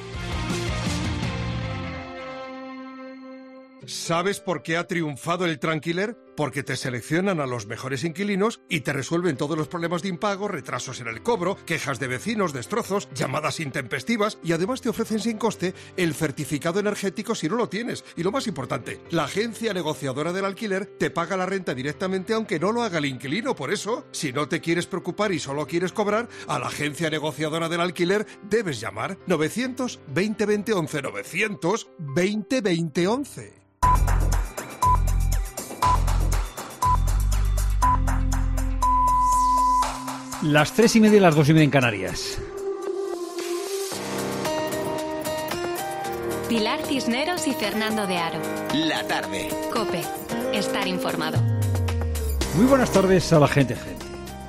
¿Sabes por qué ha triunfado el Tranquiler? Porque te seleccionan a los mejores inquilinos y te resuelven todos los problemas de impago, retrasos en el cobro, quejas de vecinos, destrozos, llamadas intempestivas y además te ofrecen sin coste el certificado energético si no lo tienes. Y lo más importante, la agencia negociadora del alquiler te paga la renta directamente aunque no lo haga el inquilino. Por eso, si no te quieres preocupar y solo quieres cobrar, a la agencia negociadora del alquiler debes llamar novecientos veinte veinte once, novecientos veinte veinte once. Las tres y media y las dos y media en Canarias. Pilar Cisneros y Fernando de Aro. La tarde. COPE. Estar informado. Muy buenas tardes a la gente, gente.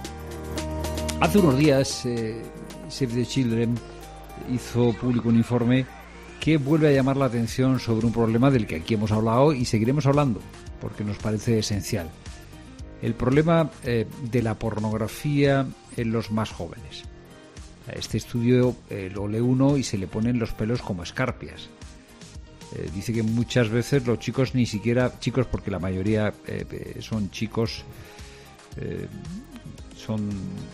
Hace unos días, eh, Save the Children hizo público un informe que vuelve a llamar la atención sobre un problema del que aquí hemos hablado y seguiremos hablando, porque nos parece esencial. El problema eh, de la pornografía en los más jóvenes. Este estudio eh, lo lee uno y se le ponen los pelos como escarpias. Eh, dice que muchas veces los chicos ni siquiera, chicos porque la mayoría eh, son chicos, eh, son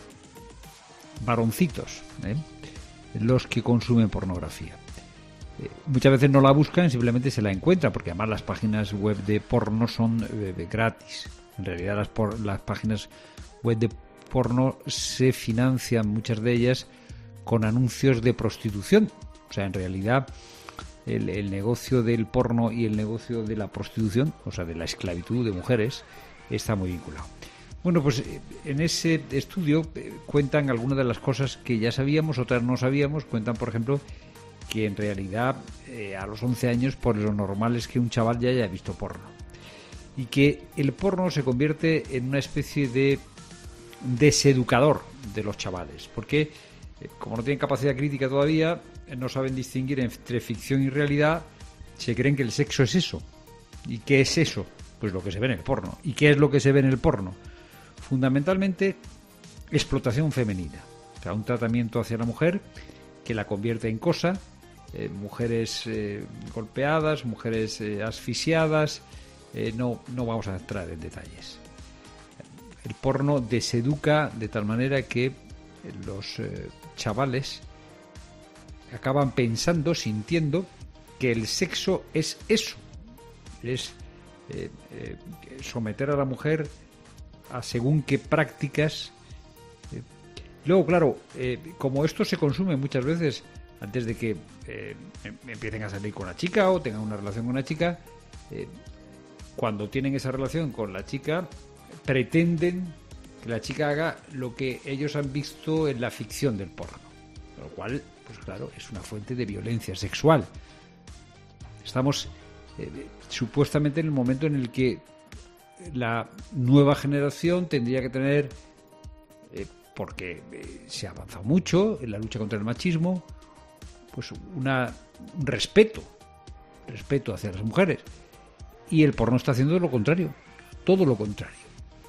varoncitos, ¿eh? los que consumen pornografía. Eh, muchas veces no la buscan, simplemente se la encuentran, porque además las páginas web de porno son eh, gratis. En realidad las, por, las páginas web de porno se financian, muchas de ellas, con anuncios de prostitución. O sea, en realidad el, el negocio del porno y el negocio de la prostitución, o sea, de la esclavitud de mujeres, está muy vinculado. Bueno, pues en ese estudio cuentan algunas de las cosas que ya sabíamos, otras no sabíamos. Cuentan, por ejemplo, que en realidad eh, a los once años, por lo normal es que un chaval ya haya visto porno. Y que el porno se convierte en una especie de deseducador de los chavales. Porque, eh, como no tienen capacidad crítica todavía, eh, no saben distinguir entre ficción y realidad, se creen que el sexo es eso. ¿Y qué es eso? Pues lo que se ve en el porno. ¿Y qué es lo que se ve en el porno? Fundamentalmente, explotación femenina. O sea, un tratamiento hacia la mujer que la convierte en cosa. Eh, mujeres eh, golpeadas, mujeres eh, asfixiadas. Eh, no, no vamos a entrar en detalles. El porno deseduca de tal manera que los eh, chavales acaban pensando, sintiendo que el sexo es eso. Es eh, eh, someter a la mujer a según qué prácticas. Eh, luego, claro, eh, como esto se consume muchas veces antes de que eh, empiecen a salir con una chica o tengan una relación con una chica, eh, cuando tienen esa relación con la chica, pretenden que la chica haga lo que ellos han visto en la ficción del porno. Lo cual, pues claro, es una fuente de violencia sexual. Estamos eh, supuestamente en el momento en el que la nueva generación tendría que tener, eh, porque eh, se ha avanzado mucho en la lucha contra el machismo, pues una, un respeto, respeto hacia las mujeres. Y el porno está haciendo lo contrario, todo lo contrario.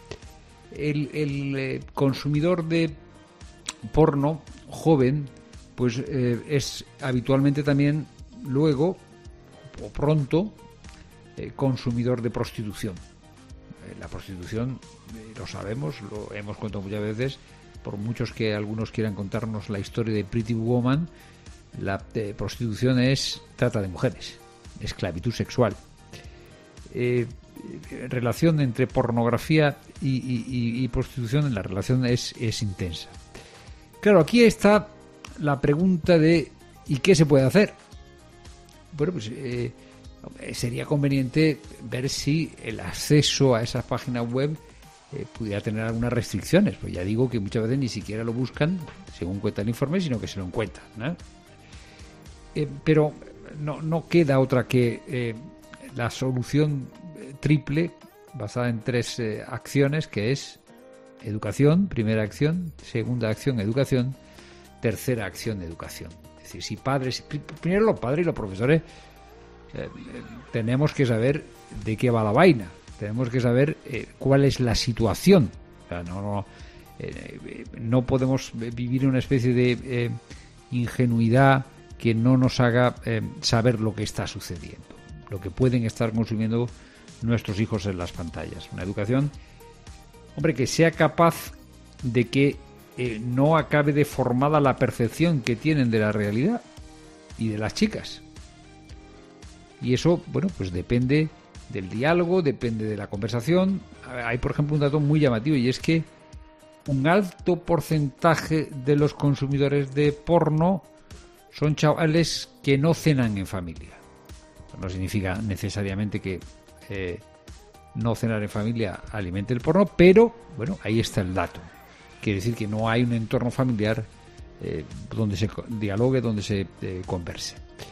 El, el eh, consumidor de porno joven, pues eh, es habitualmente también luego o pronto eh, consumidor de prostitución. Eh, la prostitución, eh, lo sabemos, lo hemos contado muchas veces, por muchos que algunos quieran contarnos la historia de Pretty Woman, la eh, prostitución es trata de mujeres, esclavitud sexual. Eh, relación entre pornografía y, y, y prostitución, la relación es, es intensa. Claro, aquí está la pregunta de ¿y qué se puede hacer? Bueno, pues eh, sería conveniente ver si el acceso a esas páginas web eh, pudiera tener algunas restricciones. Pues ya digo que muchas veces ni siquiera lo buscan según cuenta el informe, sino que se lo encuentran, ¿no? Eh, pero no, no queda otra que eh, la solución triple basada en tres eh, acciones, que es educación, primera acción, segunda acción, educación, tercera acción, educación. Es decir, si padres, primero los padres y los profesores eh, tenemos que saber de qué va la vaina, tenemos que saber eh, cuál es la situación. O sea, no, no, eh, no podemos vivir en una especie de eh, ingenuidad que no nos haga eh, saber lo que está sucediendo, lo que pueden estar consumiendo nuestros hijos en las pantallas. Una educación, hombre, que sea capaz de que eh, no acabe deformada la percepción que tienen de la realidad y de las chicas. Y eso, bueno, pues depende del diálogo, depende de la conversación. Hay, por ejemplo, un dato muy llamativo, y es que un alto porcentaje de los consumidores de porno son chavales que no cenan en familia. No significa necesariamente que eh, no cenar en familia alimente el porno, pero bueno, ahí está el dato. Quiere decir que no hay un entorno familiar eh, donde se dialogue, donde se eh, converse.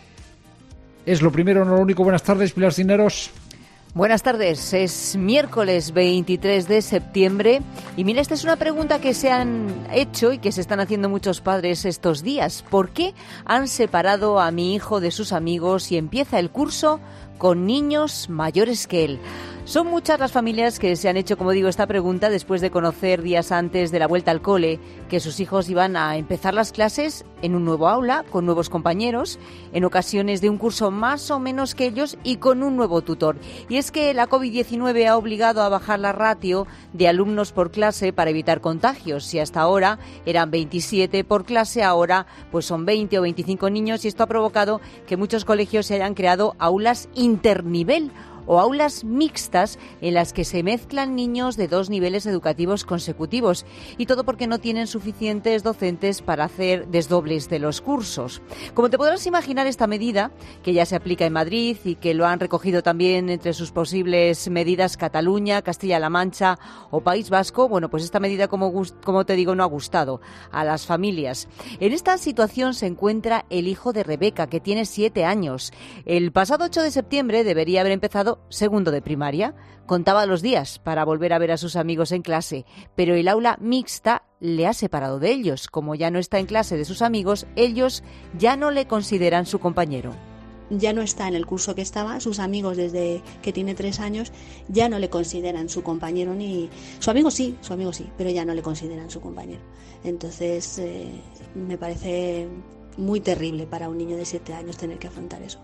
Es lo primero, no lo único. Buenas tardes, Pilar Cisneros. Buenas tardes, es miércoles veintitrés de septiembre y mira, esta es una pregunta que se han hecho y que se están haciendo muchos padres estos días. ¿Por qué han separado a mi hijo de sus amigos y empieza el curso con niños mayores que él? Son muchas las familias que se han hecho, como digo, esta pregunta después de conocer días antes de la vuelta al cole que sus hijos iban a empezar las clases en un nuevo aula, con nuevos compañeros, en ocasiones de un curso más o menos que ellos y con un nuevo tutor. Y es que la covid diecinueve ha obligado a bajar la ratio de alumnos por clase para evitar contagios. Si hasta ahora eran veintisiete por clase, ahora pues son veinte o veinticinco niños, y esto ha provocado que muchos colegios se hayan creado aulas internivel o aulas mixtas en las que se mezclan niños de dos niveles educativos consecutivos, y todo porque no tienen suficientes docentes para hacer desdobles de los cursos. Como te podrás imaginar, esta medida, que ya se aplica en Madrid y que lo han recogido también entre sus posibles medidas Cataluña, Castilla-La Mancha o País Vasco, bueno, pues esta medida, como, como te digo, no ha gustado a las familias. En esta situación se encuentra el hijo de Rebeca, que tiene siete años. El pasado ocho de septiembre debería haber empezado segundo de primaria. Contaba los días para volver a ver a sus amigos en clase, pero el aula mixta le ha separado de ellos. Como ya no está en clase de sus amigos, ellos ya no le consideran su compañero. Ya no está en el curso que estaba, sus amigos desde que tiene tres años ya no le consideran su compañero, ni su amigo sí, su amigo sí, pero ya no le consideran su compañero. Entonces eh, me parece muy terrible para un niño de siete años tener que afrontar eso.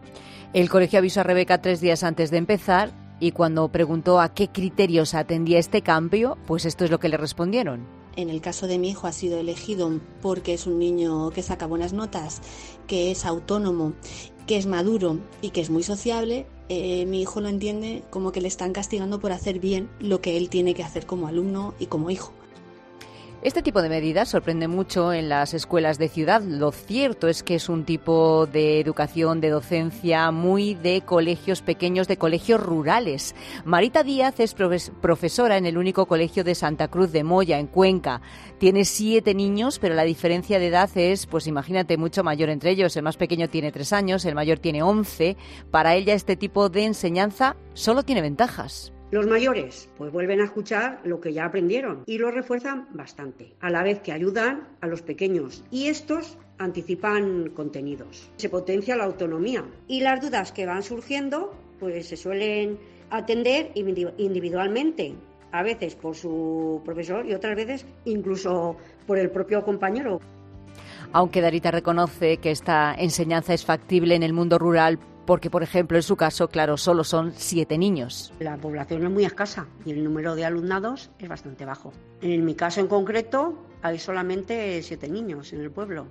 El colegio avisó a Rebeca tres días antes de empezar, y cuando preguntó a qué criterios atendía este cambio, pues esto es lo que le respondieron. En el caso de mi hijo ha sido elegido porque es un niño que saca buenas notas, que es autónomo, que es maduro y que es muy sociable. Eh, mi hijo lo entiende como que le están castigando por hacer bien lo que él tiene que hacer como alumno y como hijo. Este tipo de medidas sorprende mucho en las escuelas de ciudad. Lo cierto es que es un tipo de educación, de docencia, muy de colegios pequeños, de colegios rurales. Marita Díaz es profesora en el único colegio de Santa Cruz de Moya, en Cuenca. Tiene siete niños, pero la diferencia de edad es, pues imagínate, mucho mayor entre ellos. El más pequeño tiene tres años, el mayor tiene once. Para ella este tipo de enseñanza solo tiene ventajas. Los mayores pues vuelven a escuchar lo que ya aprendieron y lo refuerzan bastante, a la vez que ayudan a los pequeños, y estos anticipan contenidos. Se potencia la autonomía y las dudas que van surgiendo pues se suelen atender individualmente, a veces por su profesor y otras veces incluso por el propio compañero. Aunque Darita reconoce que esta enseñanza es factible en el mundo rural, porque, por ejemplo, en su caso, claro, solo son siete niños. La población es muy escasa y el número de alumnados es bastante bajo. En mi caso en concreto hay solamente siete niños en el pueblo.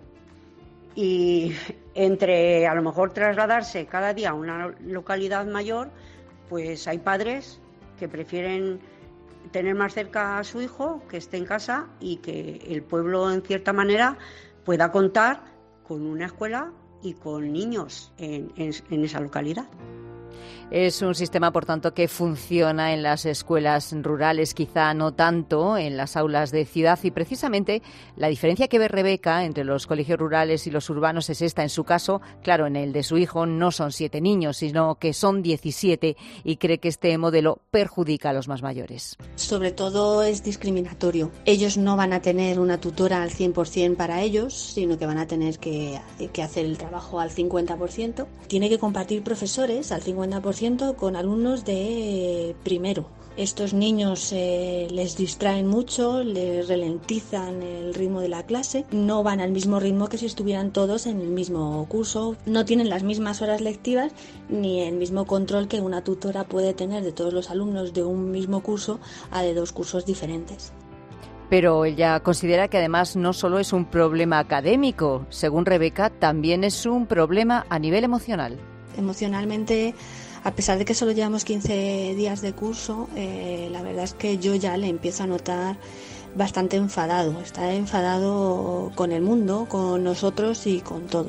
Y entre a lo mejor trasladarse cada día a una localidad mayor, pues hay padres que prefieren tener más cerca a su hijo, que esté en casa y que el pueblo, en cierta manera, pueda contar con una escuela y con niños en, en, en esa localidad. Es un sistema, por tanto, que funciona en las escuelas rurales, quizá no tanto en las aulas de ciudad. Y precisamente la diferencia que ve Rebeca entre los colegios rurales y los urbanos es esta. En su caso, claro, en el de su hijo no son siete niños, sino que son diecisiete, y cree que este modelo perjudica a los más mayores. Sobre todo es discriminatorio. Ellos no van a tener una tutora al cien por ciento para ellos, sino que van a tener que, que hacer el trabajo al cincuenta por ciento. Tiene que compartir profesores al cincuenta por ciento con alumnos de primero. Estos niños eh, les distraen mucho, les ralentizan el ritmo de la clase, no van al mismo ritmo que si estuvieran todos en el mismo curso, no tienen las mismas horas lectivas ni el mismo control que una tutora puede tener de todos los alumnos de un mismo curso a de dos cursos diferentes. Pero ella considera que además no solo es un problema académico, según Rebeca, también es un problema a nivel emocional. Emocionalmente, a pesar de que solo llevamos quince días de curso, eh, la verdad es que yo ya le empiezo a notar bastante enfadado. Está enfadado con el mundo, con nosotros y con todo.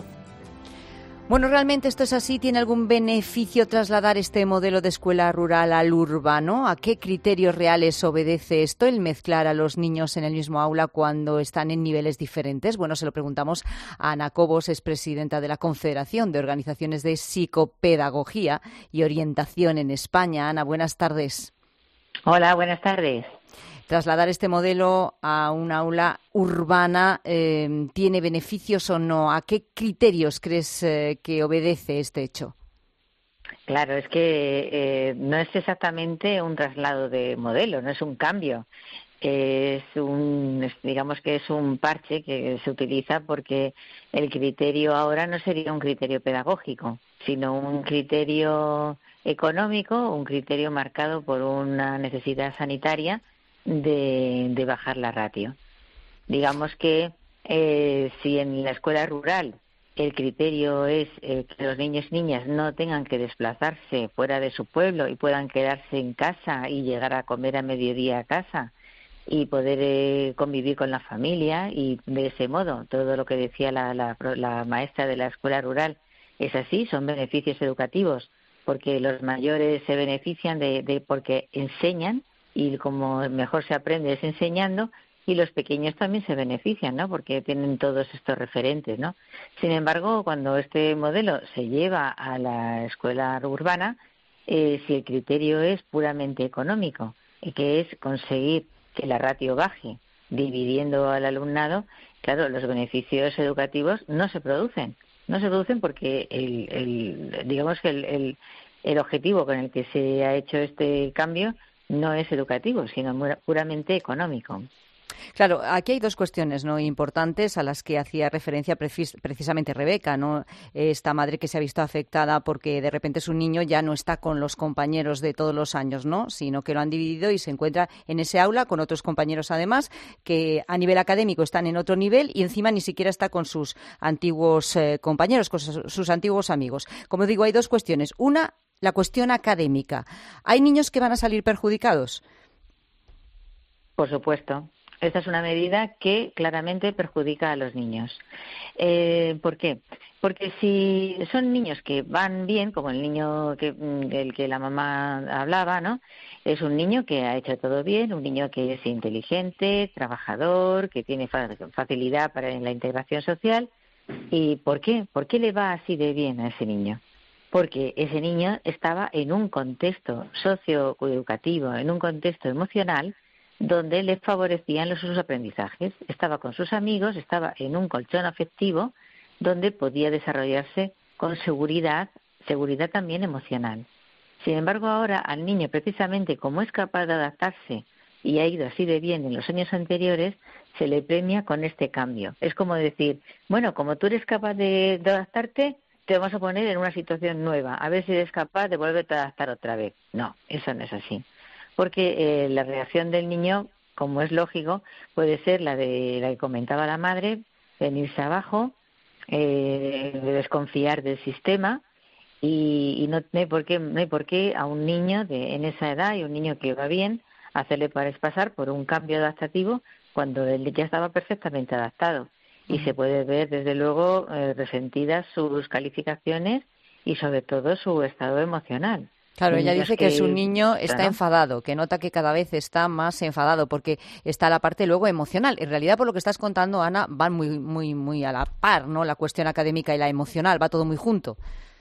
Bueno, ¿realmente esto es así? ¿Tiene algún beneficio trasladar este modelo de escuela rural al urbano? ¿A qué criterios reales obedece esto, el mezclar a los niños en el mismo aula cuando están en niveles diferentes? Bueno, se lo preguntamos a Ana Cobos, es presidenta de la Confederación de Organizaciones de Psicopedagogía y Orientación en España. Ana, buenas tardes. Hola, buenas tardes. Trasladar este modelo a un aula urbana, eh, ¿tiene beneficios o no? ¿A qué criterios crees eh, que obedece este hecho? Claro, es que eh, no es exactamente un traslado de modelo, no es un cambio. Es un, digamos que es un parche que se utiliza porque el criterio ahora no sería un criterio pedagógico, sino un criterio económico, un criterio marcado por una necesidad sanitaria De, de bajar la ratio. Digamos que eh, si en la escuela rural el criterio es eh, que los niños y niñas no tengan que desplazarse fuera de su pueblo y puedan quedarse en casa y llegar a comer a mediodía a casa y poder eh, convivir con la familia, y de ese modo todo lo que decía la, la, la maestra de la escuela rural es así, son beneficios educativos porque los mayores se benefician de, de porque enseñan, y como mejor se aprende es enseñando, y los pequeños también se benefician, ¿no? Porque tienen todos estos referentes, ¿no? Sin embargo, cuando este modelo se lleva a la escuela urbana, eh, si el criterio es puramente económico, que es conseguir que la ratio baje dividiendo al alumnado, claro, los beneficios educativos no se producen. No se producen porque el, el digamos que el, el, el objetivo con el que se ha hecho este cambio no es educativo, sino puramente económico. Claro, aquí hay dos cuestiones no importantes a las que hacía referencia precis- precisamente Rebeca, ¿no? Esta madre que se ha visto afectada porque de repente su niño ya no está con los compañeros de todos los años, ¿no? Sino que lo han dividido y se encuentra en ese aula con otros compañeros además que a nivel académico están en otro nivel y encima ni siquiera está con sus antiguos eh, compañeros, con sus, sus antiguos amigos. Como digo, hay dos cuestiones. Una, la cuestión académica. ¿Hay niños que van a salir perjudicados? Por supuesto. Esta es una medida que claramente perjudica a los niños. Eh, ¿Por qué? Porque si son niños que van bien, como el niño que, del que la mamá hablaba, ¿no? Es un niño que ha hecho todo bien, un niño que es inteligente, trabajador, que tiene facilidad para la integración social. ¿Y por qué? ¿Por qué le va así de bien a ese niño? Porque ese niño estaba en un contexto socioeducativo, en un contexto emocional, donde le favorecían los sus aprendizajes. Estaba con sus amigos, estaba en un colchón afectivo, donde podía desarrollarse con seguridad, seguridad también emocional. Sin embargo, ahora al niño, precisamente como es capaz de adaptarse y ha ido así de bien en los años anteriores, se le premia con este cambio. Es como decir, bueno, como tú eres capaz de, de adaptarte, te vamos a poner en una situación nueva, a ver si eres capaz de volverte a adaptar otra vez. No, eso no es así. Porque eh, la reacción del niño, como es lógico, puede ser la de la que comentaba la madre, venirse abajo, eh, desconfiar del sistema, y, y no, no hay por qué, no hay por qué a un niño de, en esa edad, y un niño que va bien, hacerle pasar por un cambio adaptativo cuando él ya estaba perfectamente adaptado. Y se puede ver, desde luego, eh, resentidas sus calificaciones y sobre todo su estado emocional. Claro, ella Niños dice que, que su niño está claro. enfadado, que nota que cada vez está más enfadado porque está la parte luego emocional. En realidad, por lo que estás contando, Ana, van muy muy muy a la par, ¿no? La cuestión académica y la emocional, va todo muy junto.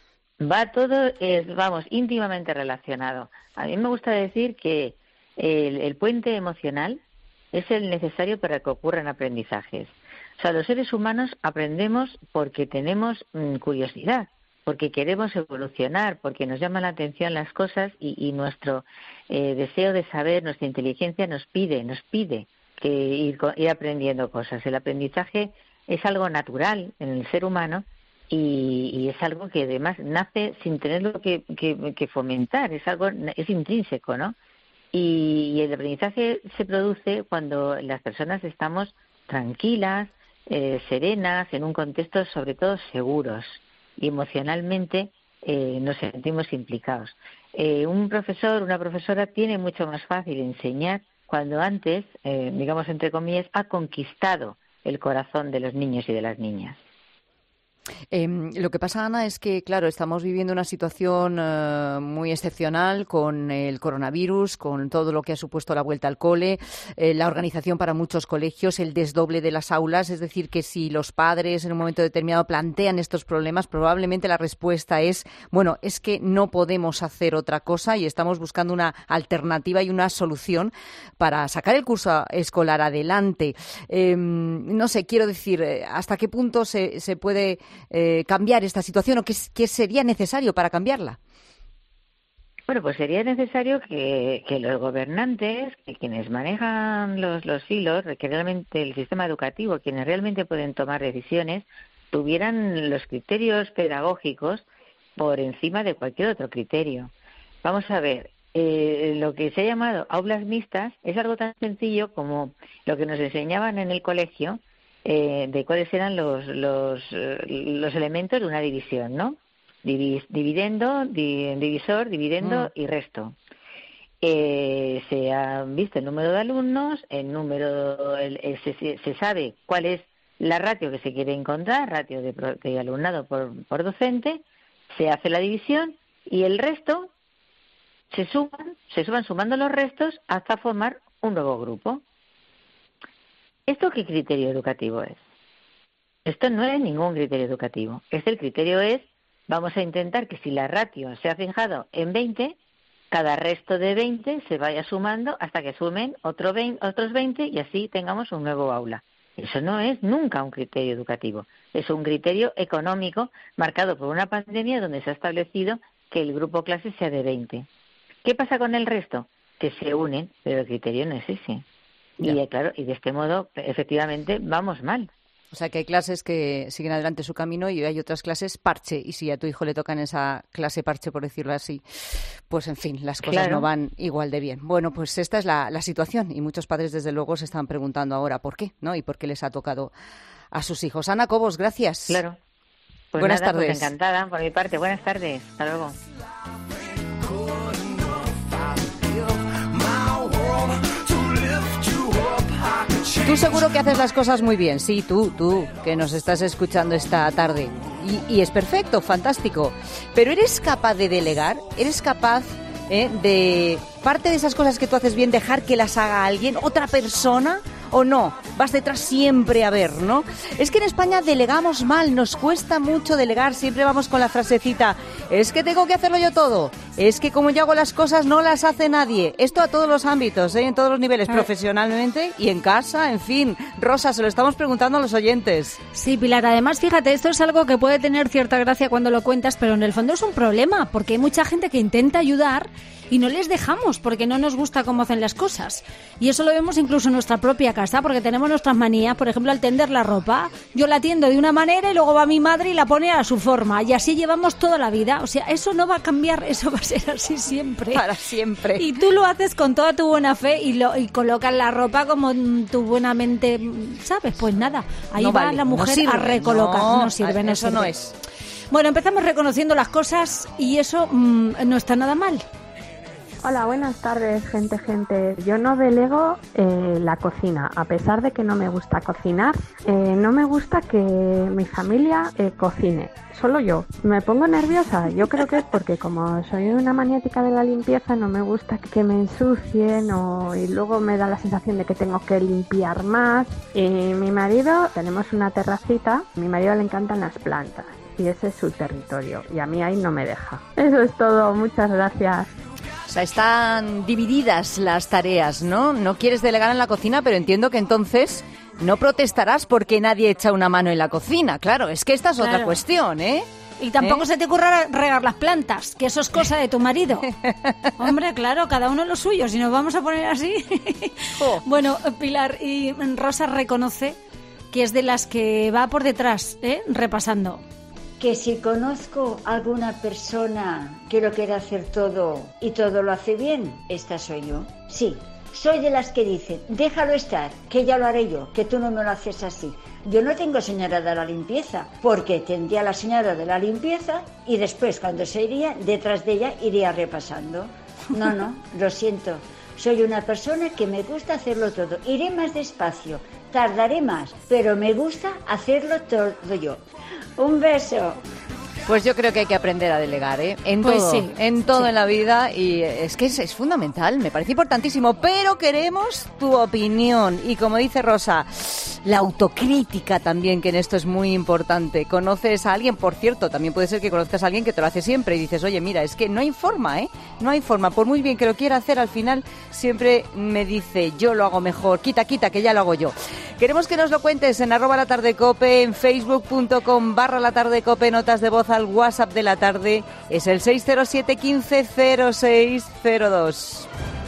Va todo, es, vamos, íntimamente relacionado. A mí me gusta decir que el, el puente emocional es el necesario para que ocurran aprendizajes. O sea, los seres humanos aprendemos porque tenemos mmm, curiosidad, porque queremos evolucionar, porque nos llaman la atención las cosas y, y nuestro eh, deseo de saber, nuestra inteligencia nos pide, nos pide que ir, ir aprendiendo cosas. El aprendizaje es algo natural en el ser humano y, y es algo que además nace sin tenerlo que, que, que fomentar, es algo es intrínseco, ¿no? Y, y el aprendizaje se produce cuando las personas estamos tranquilas, eh, serenas, en un contexto sobre todo seguros. Y emocionalmente eh, nos sentimos implicados. Eh, un profesor, una profesora tiene mucho más fácil enseñar cuando antes, eh, digamos entre comillas, ha conquistado el corazón de los niños y de las niñas. Eh, lo que pasa, Ana, es que, claro, estamos viviendo una situación eh, muy excepcional con el coronavirus, con todo lo que ha supuesto la vuelta al cole, eh, la organización para muchos colegios, el desdoble de las aulas. Es decir, que si los padres en un momento determinado plantean estos problemas, probablemente la respuesta es, bueno, es que no podemos hacer otra cosa y estamos buscando una alternativa y una solución para sacar el curso escolar adelante. Eh, no sé, quiero decir, ¿hasta qué punto se, se puede Eh, cambiar esta situación o qué, qué sería necesario para cambiarla? Bueno, pues sería necesario que, que los gobernantes, que quienes manejan los, los hilos, que realmente el sistema educativo, quienes realmente pueden tomar decisiones, tuvieran los criterios pedagógicos por encima de cualquier otro criterio. Vamos a ver, eh, lo que se ha llamado aulas mixtas es algo tan sencillo como lo que nos enseñaban en el colegio, Eh, de cuáles eran los, los, los elementos de una división, ¿no? Divis, dividendo, di, divisor, dividendo mm. y resto. Eh, se ha visto el número de alumnos, el número, el, el, se, se sabe cuál es la ratio que se quiere encontrar, ratio de, de alumnado por, por docente, se hace la división y el resto se suman, se suban sumando los restos hasta formar un nuevo grupo. ¿Esto qué criterio educativo es? Esto no es ningún criterio educativo. Este el criterio es, vamos a intentar que si la ratio se ha fijado en veinte, cada resto de veinte se vaya sumando hasta que sumen otro veinte, otros veinte y así tengamos un nuevo aula. Eso no es nunca un criterio educativo. Es un criterio económico marcado por una pandemia donde se ha establecido que el grupo clase sea de veinte. ¿Qué pasa con el resto? Que se unen, pero el criterio no es ese. Ya. Y claro, y de este modo, efectivamente, vamos mal. O sea, que hay clases que siguen adelante su camino y hay otras clases parche. Y si a tu hijo le toca en esa clase parche, por decirlo así, pues en fin, las cosas claro. no van igual de bien. Bueno, pues esta es la, la situación y muchos padres, desde luego, se están preguntando ahora por qué, ¿no? Y por qué les ha tocado a sus hijos. Ana Cobos, gracias. Claro. Pues Buenas nada, tardes. Pues encantada, por mi parte. Buenas tardes. Hasta luego. Tú seguro que haces las cosas muy bien, sí, tú, tú, que nos estás escuchando esta tarde. Y, y es perfecto, fantástico. Pero ¿eres capaz de delegar? ¿Eres capaz eh, de parte de esas cosas que tú haces bien dejar que las haga alguien, otra persona? ¿O no? Vas detrás siempre a ver, ¿no? Es que en España delegamos mal, nos cuesta mucho delegar, siempre vamos con la frasecita, es que tengo que hacerlo yo todo, es que como yo hago las cosas no las hace nadie. Esto a todos los ámbitos, ¿eh? En todos los niveles, profesionalmente y en casa, en fin. Rosa, se lo estamos preguntando a los oyentes. Sí, Pilar, además, fíjate, esto es algo que puede tener cierta gracia cuando lo cuentas, pero en el fondo es un problema, porque hay mucha gente que intenta ayudar y no les dejamos porque no nos gusta cómo hacen las cosas. Y eso lo vemos incluso en nuestra propia casa, porque tenemos nuestras manías. Por ejemplo, al tender la ropa, yo la tiendo de una manera y luego va mi madre y la pone a su forma. Y así llevamos toda la vida. O sea, eso no va a cambiar, eso va a ser así siempre. Para siempre. Y tú lo haces con toda tu buena fe y, lo, y colocas la ropa como tu buena mente, ¿sabes? Pues nada, ahí no va vale, la mujer no sirve, a recolocar. No, no sirve, no eso sirve. no es. Bueno, empezamos reconociendo las cosas y eso mmm, no está nada mal. Hola, buenas tardes, gente, gente. Yo no delego eh, la cocina, a pesar de que no me gusta cocinar. Eh, no me gusta que mi familia eh, cocine, solo yo. Me pongo nerviosa, yo creo que es porque como soy una maniática de la limpieza, no me gusta que me ensucien o, y luego me da la sensación de que tengo que limpiar más. Y mi marido, tenemos una terracita, a mi marido le encantan las plantas y ese es su territorio y a mí ahí no me deja. Eso es todo, muchas gracias. O sea, están divididas las tareas, ¿no? No quieres delegar en la cocina, pero entiendo que entonces no protestarás porque nadie echa una mano en la cocina. Claro, es que esta es Claro. otra cuestión, ¿eh? Y tampoco ¿Eh? se te ocurra regar las plantas, que eso es cosa de tu marido. Hombre, claro, cada uno lo suyo, si nos vamos a poner así. Bueno, Pilar, y Rosa reconoce que es de las que va por detrás, ¿eh? Repasando. Que si conozco a alguna persona que lo quiere hacer todo y todo lo hace bien, esta soy yo. Sí, soy de las que dicen, déjalo estar, que ya lo haré yo, que tú no me lo haces así. Yo no tengo señora de la limpieza, porque tendría la señora de la limpieza y después cuando se iría, detrás de ella iría repasando. No, no, lo siento. Soy una persona que me gusta hacerlo todo. Iré más despacio, tardaré más, pero me gusta hacerlo todo yo. Un beso. Pues yo creo que hay que aprender a delegar, ¿eh? En Pues todo, sí, en todo sí. en la vida, y es que es, es fundamental, me parece importantísimo, pero queremos tu opinión. Y como dice Rosa, la autocrítica también, que en esto es muy importante. Conoces a alguien, por cierto, también puede ser que conozcas a alguien que te lo hace siempre y dices, oye, mira, es que no hay forma, ¿eh? No hay forma, por muy bien que lo quiera hacer, al final siempre me dice, yo lo hago mejor, quita, quita, que ya lo hago yo. Queremos que nos lo cuentes en arroba la tarde cope, en facebook.com barra la tarde cope, notas de voz al WhatsApp de la tarde, es el seis cero siete quince cero seis cero dos.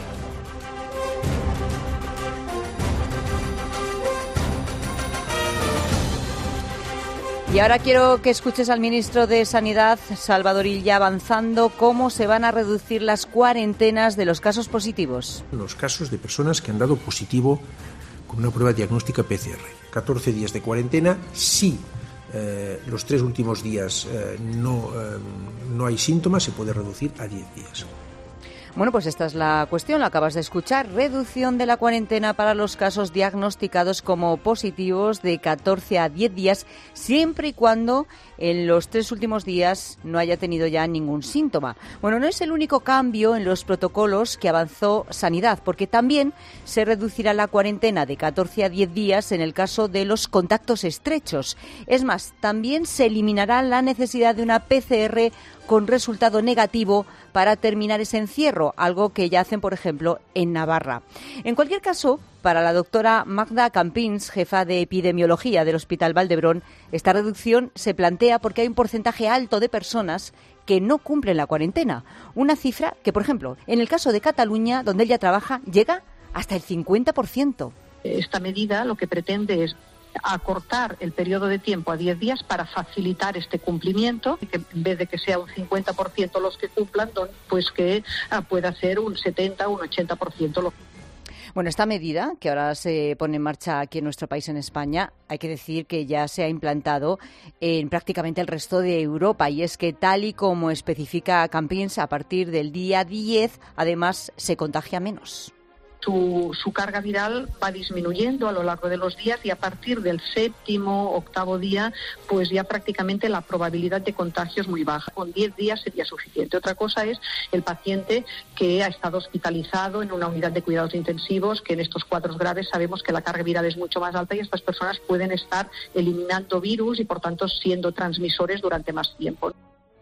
Y ahora quiero que escuches al ministro de Sanidad, Salvador Illa, avanzando cómo se van a reducir las cuarentenas de los casos positivos. Los casos de personas que han dado positivo con una prueba diagnóstica P C R. catorce días de cuarentena, si eh, los tres últimos días eh, no, eh, no hay síntomas, se puede reducir a diez días. Bueno, pues esta es la cuestión, lo acabas de escuchar. Reducción de la cuarentena para los casos diagnosticados como positivos de catorce a diez días, siempre y cuando en los tres últimos días no haya tenido ya ningún síntoma. Bueno, no es el único cambio en los protocolos que avanzó Sanidad, porque también se reducirá la cuarentena de catorce a diez días en el caso de los contactos estrechos. Es más, también se eliminará la necesidad de una P C R con resultado negativo para terminar ese encierro, algo que ya hacen, por ejemplo, en Navarra. En cualquier caso, para la doctora Magda Campins, jefa de epidemiología del Hospital Valdebrón, esta reducción se plantea porque hay un porcentaje alto de personas que no cumplen la cuarentena. Una cifra que, por ejemplo, en el caso de Cataluña, donde ella trabaja, llega hasta el cincuenta por ciento. Esta medida lo que pretende es acortar el periodo de tiempo a diez días para facilitar este cumplimiento, y que en vez de que sea un cincuenta por ciento los que cumplan, pues que ah, pueda ser un setenta o un ochenta por ciento los que Bueno, esta medida, que ahora se pone en marcha aquí en nuestro país, en España, hay que decir que ya se ha implantado en prácticamente el resto de Europa. Y es que, tal y como especifica Campins, a partir del día diez, además, se contagia menos. Su, su carga viral va disminuyendo a lo largo de los días y a partir del séptimo, octavo día, pues ya prácticamente la probabilidad de contagio es muy baja. Con diez días sería suficiente. Otra cosa es el paciente que ha estado hospitalizado en una unidad de cuidados intensivos, que en estos cuadros graves sabemos que la carga viral es mucho más alta y estas personas pueden estar eliminando virus y por tanto siendo transmisores durante más tiempo.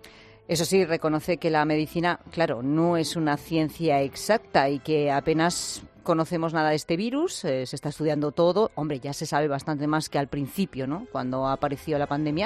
Eso sí, reconoce que la medicina, claro, no es una ciencia exacta y que apenas conocemos nada de este virus, eh, se está estudiando todo. Hombre, ya se sabe bastante más que al principio, ¿no?, cuando apareció la pandemia,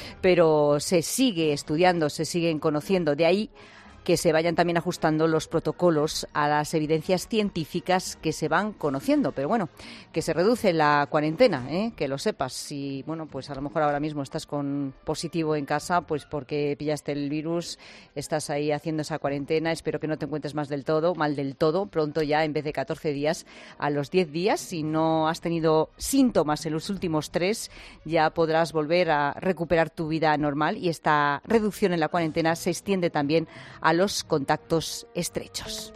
pero se sigue estudiando, se siguen conociendo. De ahí que se vayan también ajustando los protocolos a las evidencias científicas que se van conociendo. Pero bueno, que se reduce la cuarentena, ¿eh? Que lo sepas. Si, bueno, pues a lo mejor ahora mismo estás con positivo en casa, pues porque pillaste el virus, estás ahí haciendo esa cuarentena. Espero que no te encuentres más del todo, mal del todo. Pronto ya, en vez de catorce días, a los diez días, si no has tenido síntomas en los últimos tres, ya podrás volver a recuperar tu vida normal. Y esta reducción en la cuarentena se extiende también a a los contactos estrechos.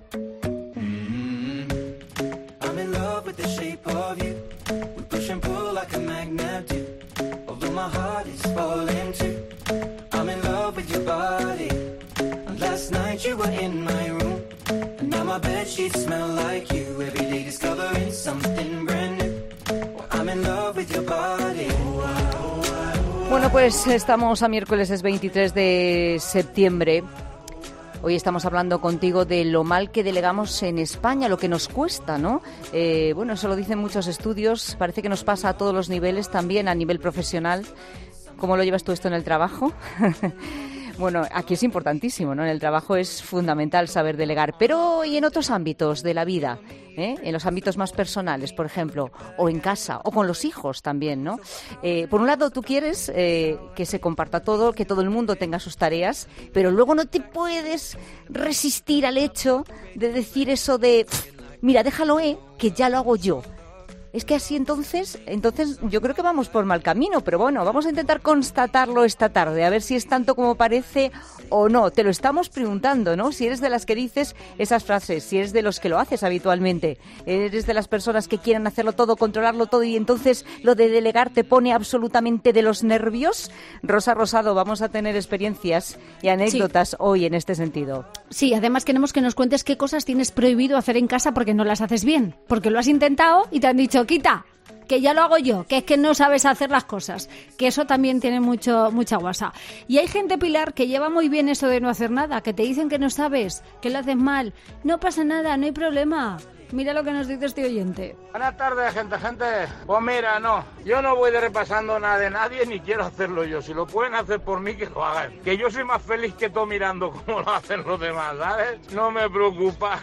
Bueno, pues estamos a miércoles, es veintitrés de septiembre. Hoy estamos hablando contigo de lo mal que delegamos en España, lo que nos cuesta, ¿no? Eh, bueno, eso lo dicen muchos estudios, parece que nos pasa a todos los niveles, también a nivel profesional. ¿Cómo lo llevas tú esto en el trabajo? Bueno, aquí es importantísimo, ¿no? En el trabajo es fundamental saber delegar, pero y en otros ámbitos de la vida, ¿eh? En los ámbitos más personales, por ejemplo, o en casa, o con los hijos también, ¿no? Eh, por un lado, tú quieres eh, que se comparta todo, que todo el mundo tenga sus tareas, pero luego no te puedes resistir al hecho de decir eso de, mira, déjalo, eh, que ya lo hago yo. Es que así entonces, entonces yo creo que vamos por mal camino, pero bueno, vamos a intentar constatarlo esta tarde, a ver si es tanto como parece o no. Te lo estamos preguntando, ¿no? Si eres de las que dices esas frases, si eres de los que lo haces habitualmente, eres de las personas que quieren hacerlo todo, controlarlo todo y entonces lo de delegar te pone absolutamente de los nervios. Rosa Rosado, vamos a tener experiencias y anécdotas sí. hoy en este sentido. Sí, además queremos que nos cuentes qué cosas tienes prohibido hacer en casa porque no las haces bien, porque lo has intentado y te han dicho quita, que ya lo hago yo, que es que no sabes hacer las cosas, que eso también tiene mucho mucha guasa. Y hay gente, Pilar, que lleva muy bien eso de no hacer nada, que te dicen que no sabes, que lo haces mal. No pasa nada, no hay problema. Mira lo que nos dice este oyente. Buenas tardes, gente, gente. Pues mira, no, yo no voy de repasando nada de nadie ni quiero hacerlo yo. Si lo pueden hacer por mí, que lo hagan. Que yo soy más feliz que todo mirando cómo lo hacen los demás, ¿sabes? No me preocupa.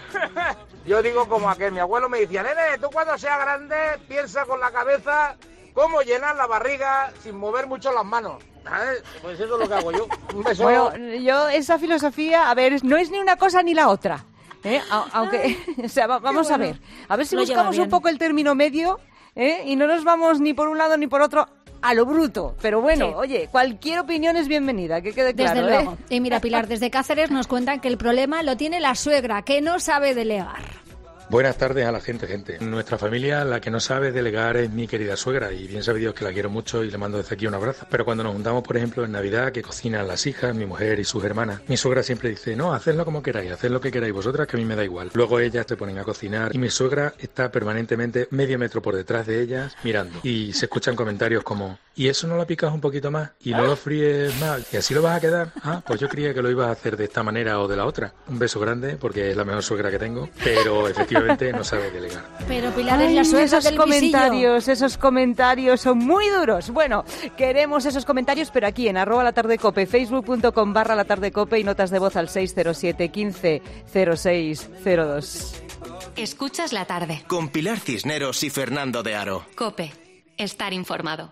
Yo digo como aquel, mi abuelo me decía, nene, tú cuando seas grande, piensa con la cabeza cómo llenar la barriga sin mover mucho las manos. ¿Sabes? Pues eso es lo que hago yo. Un beso. Bueno, yo esa filosofía, a ver, no es ni una cosa ni la otra. ¿Eh? Aunque, o sea, vamos a ver, a ver si buscamos un poco el término medio, ¿eh? Y no nos vamos ni por un lado ni por otro a lo bruto. Pero bueno, sí. Oye, cualquier opinión es bienvenida, que quede claro. Desde luego. ¿eh? Y mira, Pilar, desde Cáceres nos cuentan que el problema lo tiene la suegra, que no sabe delegar. Buenas tardes a la gente, gente. En nuestra familia la que no sabe delegar es mi querida suegra y bien sabe Dios que la quiero mucho y le mando desde aquí un abrazo. Pero cuando nos juntamos, por ejemplo, en Navidad, que cocinan las hijas, mi mujer y sus hermanas, mi suegra siempre dice, no, hacedlo como queráis, haced lo que queráis vosotras, que a mí me da igual. Luego ellas te ponen a cocinar y mi suegra está permanentemente medio metro por detrás de ellas mirando. Y se escuchan comentarios como, ¿y eso no lo picas un poquito más? ¿Y no lo fríes más? ¿Y así lo vas a quedar? Ah, pues yo creía que lo ibas a hacer de esta manera o de la otra. Un beso grande porque es la mejor suegra que tengo, pero efectivamente no sabe delegar. Pero Pilar es la suegra esos del comentarios, visillo. esos comentarios son muy duros. Bueno, queremos esos comentarios, pero aquí en arroba la tarde cope, facebook.com barra la tarde cope y notas de voz al seis cero siete, quince, cero seis cero dos. Escuchas la tarde. Con Pilar Cisneros y Fernando de Aro. Cope, estar informado.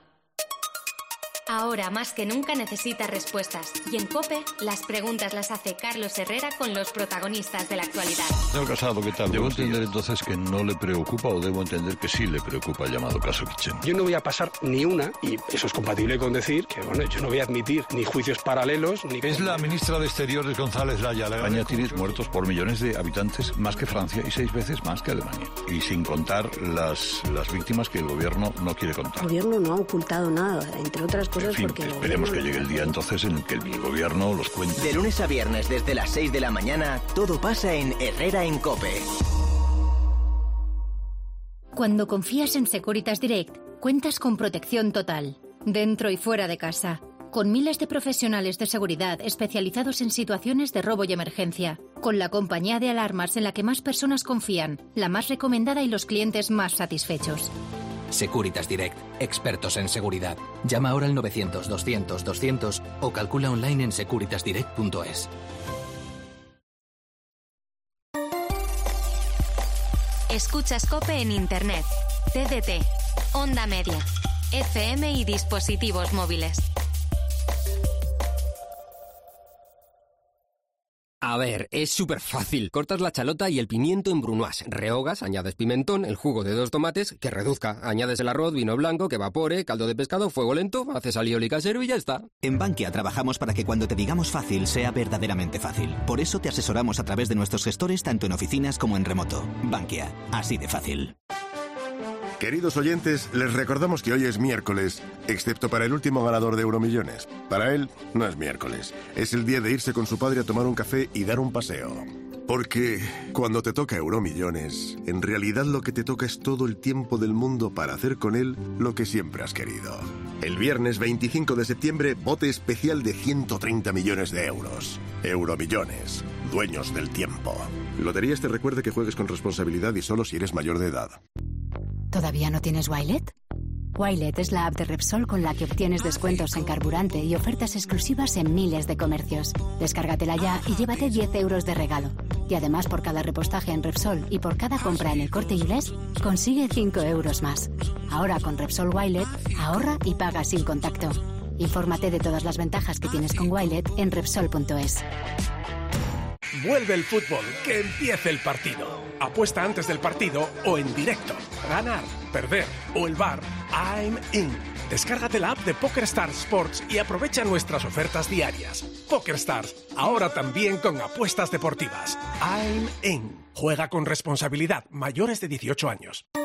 Ahora más que nunca necesita respuestas. Y en COPE, las preguntas las hace Carlos Herrera con los protagonistas de la actualidad. Señor Casado, ¿qué tal? ¿Debo entender entonces que no le preocupa o debo entender que sí le preocupa el llamado caso Kitchen? Yo no voy a pasar ni una, y eso es compatible con decir que bueno, yo no voy a admitir ni juicios paralelos, ni... Es la ministra de Exteriores, González Laya. España tiene muertos por millones de habitantes, más que Francia y seis veces más que Alemania. Y sin contar las, las víctimas que el gobierno no quiere contar. El gobierno no ha ocultado nada, entre otras cosas. En fin, porque esperemos que llegue el día entonces en el que el gobierno los cuente. De lunes a viernes desde las seis de la mañana, todo pasa en Herrera en COPE. Cuando confías en Securitas Direct, cuentas con protección total, dentro y fuera de casa, con miles de profesionales de seguridad especializados en situaciones de robo y emergencia, con la compañía de alarmas en la que más personas confían, la más recomendada y los clientes más satisfechos. Securitas Direct, expertos en seguridad. Llama ahora al novecientos, doscientos, doscientos o calcula online en securitas direct punto es. Escuchas COPE en Internet, T D T, Onda Media, F M y dispositivos móviles. A ver, es súper fácil. Cortas la chalota y el pimiento en brunoise. Rehogas, añades pimentón, el jugo de dos tomates, que reduzca. Añades el arroz, vino blanco, que evapore, caldo de pescado, fuego lento, haces alioli casero y ya está. En Bankia trabajamos para que cuando te digamos fácil sea verdaderamente fácil. Por eso te asesoramos a través de nuestros gestores tanto en oficinas como en remoto. Bankia, así de fácil. Queridos oyentes, les recordamos que hoy es miércoles, excepto para el último ganador de Euromillones. Para él, no es miércoles. Es el día de irse con su padre a tomar un café y dar un paseo. Porque cuando te toca Euromillones, en realidad lo que te toca es todo el tiempo del mundo para hacer con él lo que siempre has querido. El viernes veinticinco de septiembre, bote especial de ciento treinta millones de euros. Euromillones, dueños del tiempo. Loterías te recuerda que juegues con responsabilidad y solo si eres mayor de edad. ¿Todavía no tienes Wilet? Wilet es la app de Repsol con la que obtienes descuentos en carburante y ofertas exclusivas en miles de comercios. Descárgatela ya y llévate diez euros de regalo. Y además, por cada repostaje en Repsol y por cada compra en El Corte Inglés, consigue cinco euros más. Ahora con Repsol Wilet, ahorra y paga sin contacto. Infórmate de todas las ventajas que tienes con Wilet en Repsol punto es. Vuelve el fútbol, que empiece el partido. Apuesta antes del partido o en directo. Ganar, perder o el V A R, I'm in. Descárgate la app de PokerStars Sports y aprovecha nuestras ofertas diarias. PokerStars, ahora también con apuestas deportivas. I'm in. Juega con responsabilidad, mayores de dieciocho años.